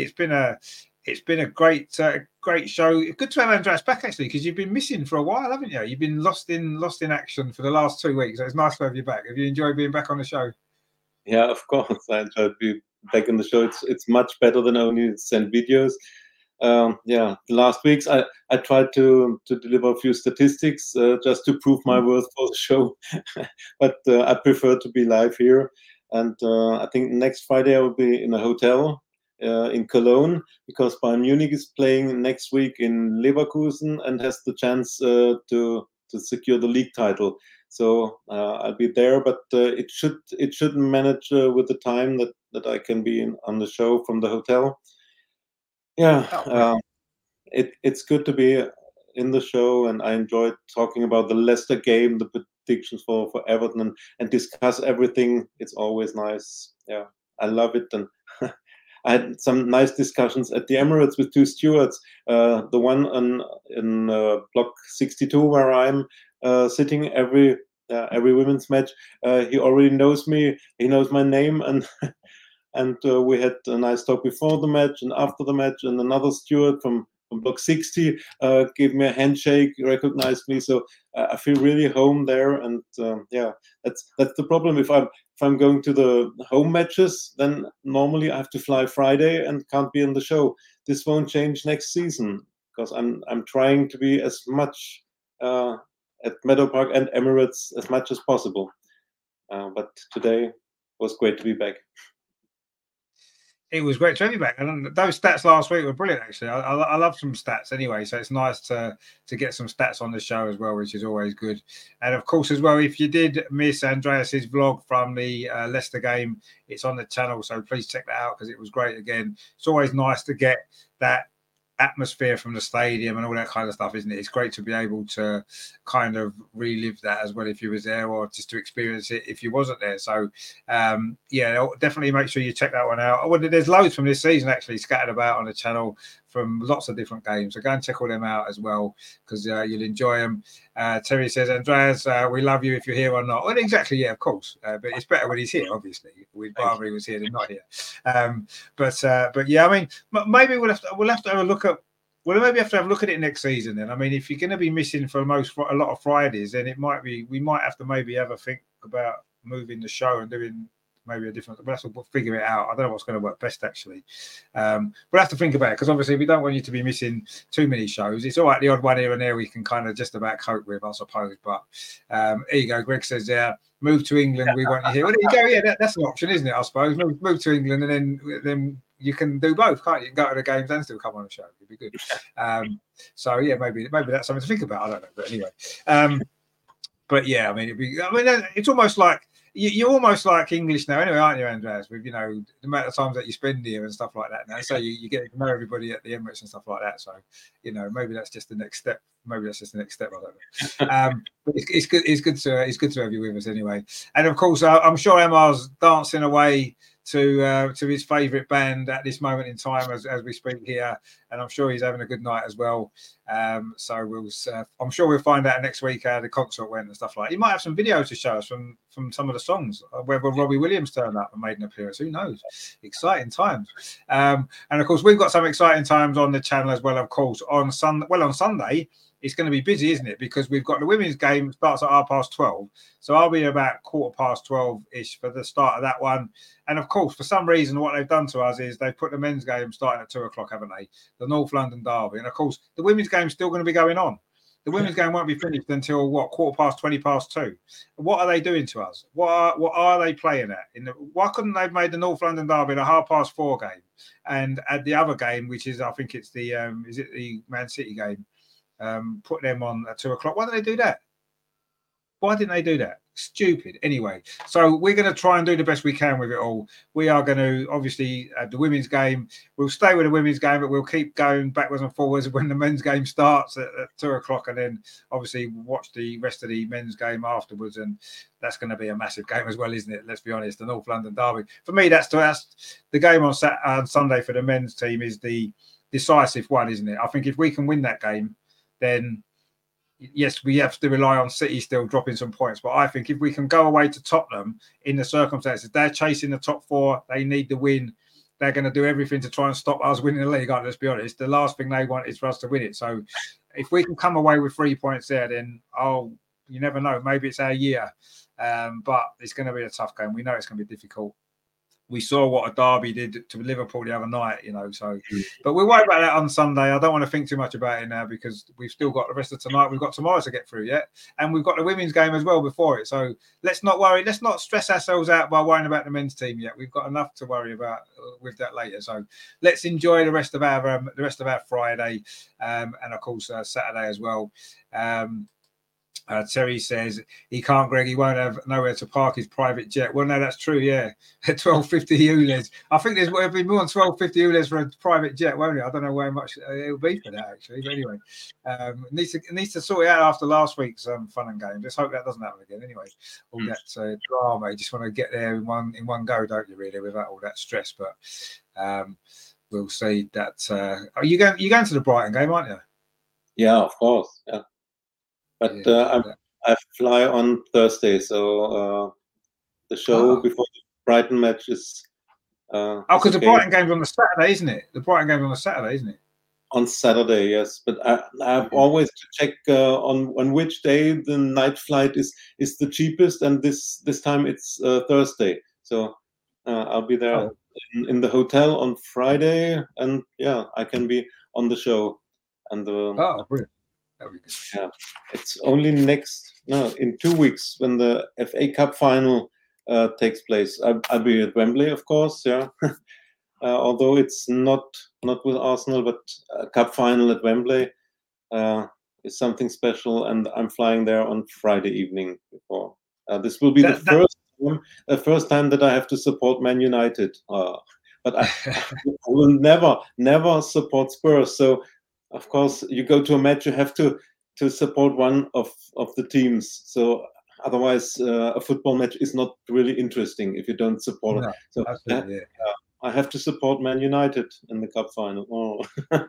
a great show. Good to have Andreas back actually, because you've been missing for a while, haven't you? You've been lost in action for the last 2 weeks. So it's nice to have you back. Have you enjoyed being back on the show? Yeah, of course. I enjoyed being back in the show. It's much better than only send videos. The last weeks I tried to deliver a few statistics just to prove my worth for the show, but I prefer to be live here. And I think next Friday I will be in a hotel in Cologne, because Bayern Munich is playing next week in Leverkusen and has the chance to secure the league title. So I'll be there, but it should manage with the time that I can be on the show from the hotel. Yeah, it's good to be in the show, and I enjoyed talking about the Leicester game, the predictions for Everton, and discuss everything. It's always nice. Yeah, I love it. And I had some nice discussions at the Emirates with 2 stewards. The one in block 62 where I'm sitting every women's match. He already knows me. He knows my name, and and we had a nice talk before the match and after the match. And another steward from block 60 gave me a handshake, recognized me. So I feel really home there. And that's the problem. If I'm going to the home matches, then normally I have to fly Friday and can't be on the show. This won't change next season, because I'm trying to be as much at Meadow Park and Emirates as much as possible. But today was great to be back. It was great to have you back, and those stats last week were brilliant. Actually, I love some stats anyway, so it's nice to get some stats on the show as well, which is always good. And of course, as well, if you did miss Andreas's vlog from the Leicester game, it's on the channel, so please check that out because it was great. Again, it's always nice to get that atmosphere from the stadium and all that kind of stuff, isn't it? It's great to be able to kind of relive that as well if you was there, or just to experience it if you wasn't there. So definitely make sure you check that one out. There's loads from this season actually scattered about on the channel from lots of different games, so go and check all them out as well, because you'll enjoy them. Terry says, Andreas, we love you if you're here or not. Well, exactly, yeah, of course, but it's better when he's here, obviously. We'd rather he was here than not here. But yeah, I mean, maybe we'll have to have a look at. Well, maybe have to have a look at it next season then. I mean, if you're going to be missing for a lot of Fridays, then we might have to maybe have a think about moving the show and doing maybe a different. We'll have to figure it out. I don't know what's going to work best actually. We'll have to think about it, because obviously we don't want you to be missing too many shows. It's all right, the odd one here and there we can kind of just about cope with, I suppose. But here you go. Greg says, move to England. We want you here. Well, there you go. Yeah, that's an option, isn't it? I suppose move to England, and then you can do both, can't you? You can go to the games and still come on the show. It'd be good. So yeah, maybe that's something to think about. I don't know, but anyway. But yeah, I mean, it's almost like you're almost like English now, anyway, aren't you, Andreas? With the amount of times that you spend here and stuff like that now. So you get to know everybody at the Emirates and stuff like that. So maybe that's just the next step. I don't know. But it's good. It's good to have you with us anyway. And of course, I'm sure Emma's dancing away to his favourite band at this moment in time as we speak here, and I'm sure he's having a good night as well. So I'm sure we'll find out next week how the concert went and stuff like that. He might have some videos to show us from some of the songs, whether Robbie Williams turned up and made an appearance. Who knows? Exciting times. And of course, we've got some exciting times on the channel as well. Of course, on Sunday. It's going to be busy, isn't it? Because we've got the women's game starts at 12:30. So I'll be about 12:15-ish for the start of that one. And of course, for some reason, what they've done to us is they've put the men's game starting at 2:00, haven't they? The North London Derby. And of course, the women's game's still going to be going on. The women's game won't be finished until 2:15. What are they doing to us? What are they playing at? Why couldn't they have made the North London Derby the 4:30 game? And at the other game, which is, I think it's the is it the Man City game? Put them on at 2:00. Why do they do that? Why didn't they do that? Stupid. Anyway, so we're going to try and do the best we can with it all. We are going to obviously the women's game. We'll stay with the women's game, but we'll keep going backwards and forwards when the men's game starts at 2:00, and then obviously watch the rest of the men's game afterwards. And that's going to be a massive game as well, isn't it? Let's be honest. The North London derby. For me, that's the game on Sunday for the men's team is the decisive one, isn't it? I think if we can win that game, then yes, we have to rely on City still dropping some points. But I think if we can go away to Tottenham in the circumstances, they're chasing the top 4. They need the win. They're going to do everything to try and stop us winning the league. Let's be honest. The last thing they want is for us to win it. So if we can come away with 3 points there, then you never know. Maybe it's our year. But it's going to be a tough game. We know it's going to be difficult. We saw what a derby did to Liverpool the other night, so. But we'll worry about that on Sunday. I don't want to think too much about it now because we've still got the rest of tonight. We've got tomorrow to get through yet. And we've got the women's game as well before it. So let's not worry. Let's not stress ourselves out by worrying about the men's team yet. We've got enough to worry about with that later. So let's enjoy the rest of our Friday and, of course, Saturday as well. Terry says he can't, Greg. He won't have nowhere to park his private jet. Well, no, that's true. Yeah, 1250 ULEZ. I think there'll be more than 1250 ULEZ for a private jet, won't it? I don't know how much it'll be for that actually. But anyway, it needs to sort it out after last week's fun and games. Let's hope that doesn't happen again. Anyway, all that drama. You just want to get there in one go, don't you? Really, without all that stress. But we'll see. That are you going to the Brighton game, aren't you? Yeah, of course. Yeah. But I fly on Thursday, so the show before the Brighton match is. Because the Brighton game's on the Saturday, isn't it? The Brighton game's on the Saturday, isn't it? On Saturday, yes. But I've always to check on which day the night flight is the cheapest, and this time it's Thursday. So I'll be there in the hotel on Friday, and I can be on the show. And brilliant. Yeah, it's only in 2 weeks when the FA Cup final takes place. I'll be at Wembley, of course. Yeah, although it's not with Arsenal, but a cup final at Wembley is something special, and I'm flying there on Friday evening. Before this will be the first time that I have to support Man United. But I will never support Spurs. So. Of course, you go to a match, you have to support one of the teams. So otherwise, a football match is not really interesting if you don't support it. So I have to support Man United in the cup final.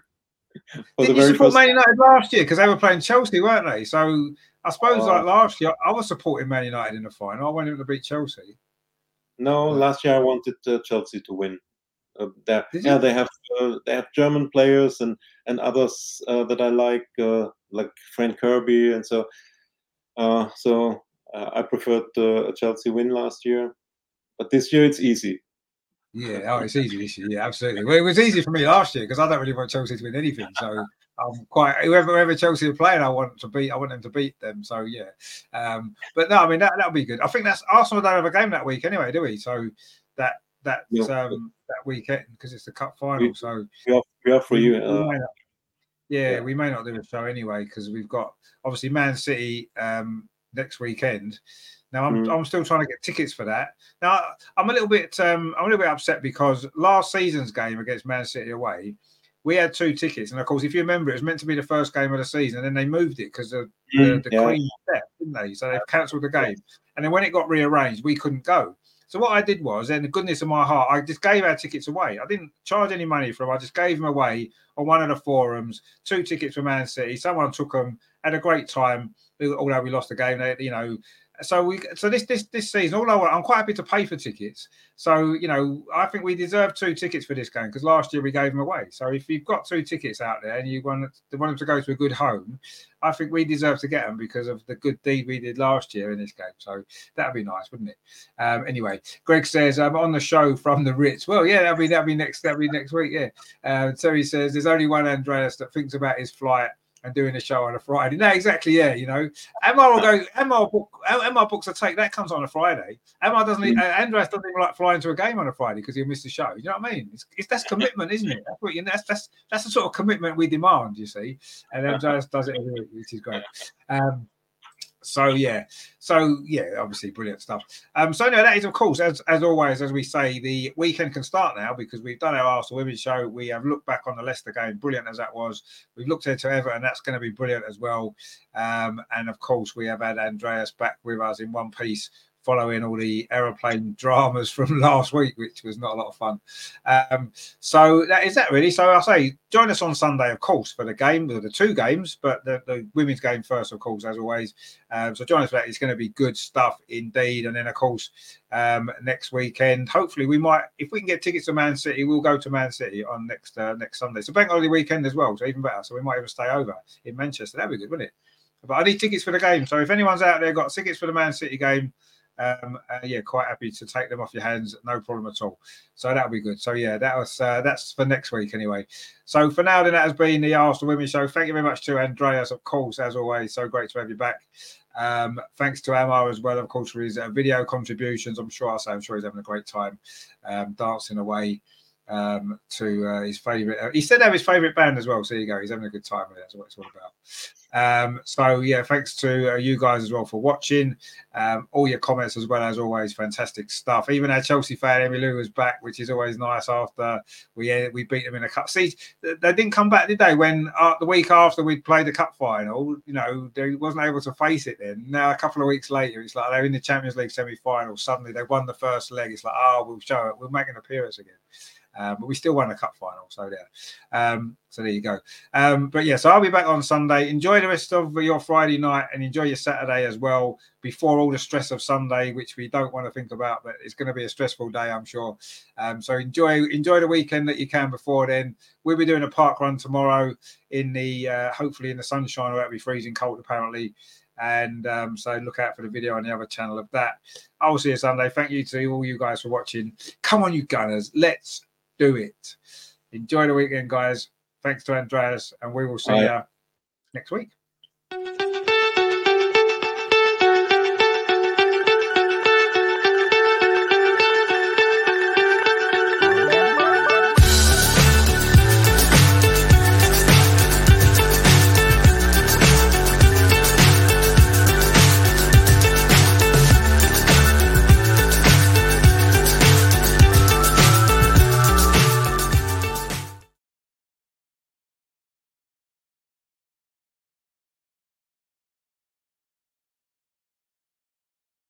Did you support Man United last year? Because they were playing Chelsea, weren't they? So I suppose like last year, I was supporting Man United in the final. I wanted them to beat Chelsea. No, last year I wanted Chelsea to win. They have German players and others that I like Frank Kirby, and so I preferred a Chelsea win last year, but this year it's easy. Yeah, it's easy this year. Yeah, absolutely. Well, it was easy for me last year because I don't really want Chelsea to win anything. So I'm quite whoever Chelsea are playing, I want them to beat them. So yeah, but no, I mean that'll be good. I think that's Arsenal don't have a game that week anyway, do we? So that weekend because it's the cup final. So we are for you. We may not do a show anyway because we've got obviously Man City next weekend. Now I'm still trying to get tickets for that. Now I'm a little bit upset because last season's game against Man City away, we had 2 tickets, and of course if you remember, it was meant to be the first game of the season, and then they moved it because the Queen left, didn't they? So they cancelled the game, and then when it got rearranged, we couldn't go. So what I did was, in the goodness of my heart, I just gave our tickets away. I didn't charge any money for them. I just gave them away on one of the forums. 2 tickets for Man City. Someone took them, had a great time. Although we lost the game, So this season, I'm quite happy to pay for tickets. So I think we deserve 2 tickets for this game because last year we gave them away. So if you've got 2 tickets out there and you want them to go to a good home, I think we deserve to get them because of the good deed we did last year in this game. So that'd be nice, wouldn't it? Anyway, Greg says I'm on the show from the Ritz. Well, yeah, that'll be next week. Yeah. Terry says there's only one Andreas that thinks about his flight and doing a show on a Friday. No, exactly. Yeah, Emma will go. Emma books a take that comes on a Friday. Emma doesn't. Andreas doesn't even like flying to a game on a Friday because he'll miss the show. You know what I mean? That's commitment, isn't it? That's what that's the sort of commitment we demand. You see, and Andreas does it every week, which is great. So obviously brilliant stuff. So no, that is of course, as always, as we say, the weekend can start now because we've done our Arsenal Women's show. We have looked back on the Leicester game, brilliant as that was. We've looked into Everton, that's going to be brilliant as well. And of course, we have had Andreas back with us in one piece, following all the aeroplane dramas from last week, which was not a lot of fun. So that is that really. So I'll say, join us on Sunday, of course, for the game, the two games, but the women's game first, of course, as always. So join us for that. It's going to be good stuff indeed. And then, of course, next weekend, hopefully we might, if we can get tickets to Man City, we'll go to Man City on next Sunday. So bank holiday weekend as well, so even better. So we might even stay over in Manchester. That'd be good, wouldn't it? But I need tickets for the game. So if anyone's out there got tickets for the Man City game, quite happy to take them off your hands, no problem at all. So that'll be good. So yeah, that's for next week anyway. So for now, then, that has been the Arsenal Women's Show. Thank you very much to Andreas, of course, as always. So great to have you back. Thanks to Amar as well, of course, for his video contributions. I'm sure he's having a great time dancing away to his favourite. He said have his favourite band as well. So there you go. He's having a good time with it. That's what it's all about. So yeah, thanks to you guys as well for watching. All your comments as well, as always, fantastic stuff. Even our Chelsea fan Emmy Lou was back, which is always nice after we beat them in a cup. See, they didn't come back, did they? When the week after we'd played the cup final, they wasn't able to face it then. Now a couple of weeks later, it's like they're in the Champions League semi-final. Suddenly they won the first leg. It's like, we'll show it. We'll make an appearance again. But we still won the cup final, so there you go. But yeah, so I'll be back on Sunday. Enjoy the rest of your Friday night and enjoy your Saturday as well, before all the stress of Sunday, which we don't want to think about, but it's going to be a stressful day, I'm sure. So enjoy the weekend that you can before then. We'll be doing a park run tomorrow in the hopefully in the sunshine, or it'll be freezing cold apparently. And so look out for the video on the other channel of that. I will see you Sunday. Thank you to all you guys for watching. Come on, you Gunners, let's do it. Enjoy the weekend, guys. Thanks to Andreas, and we will see you next week.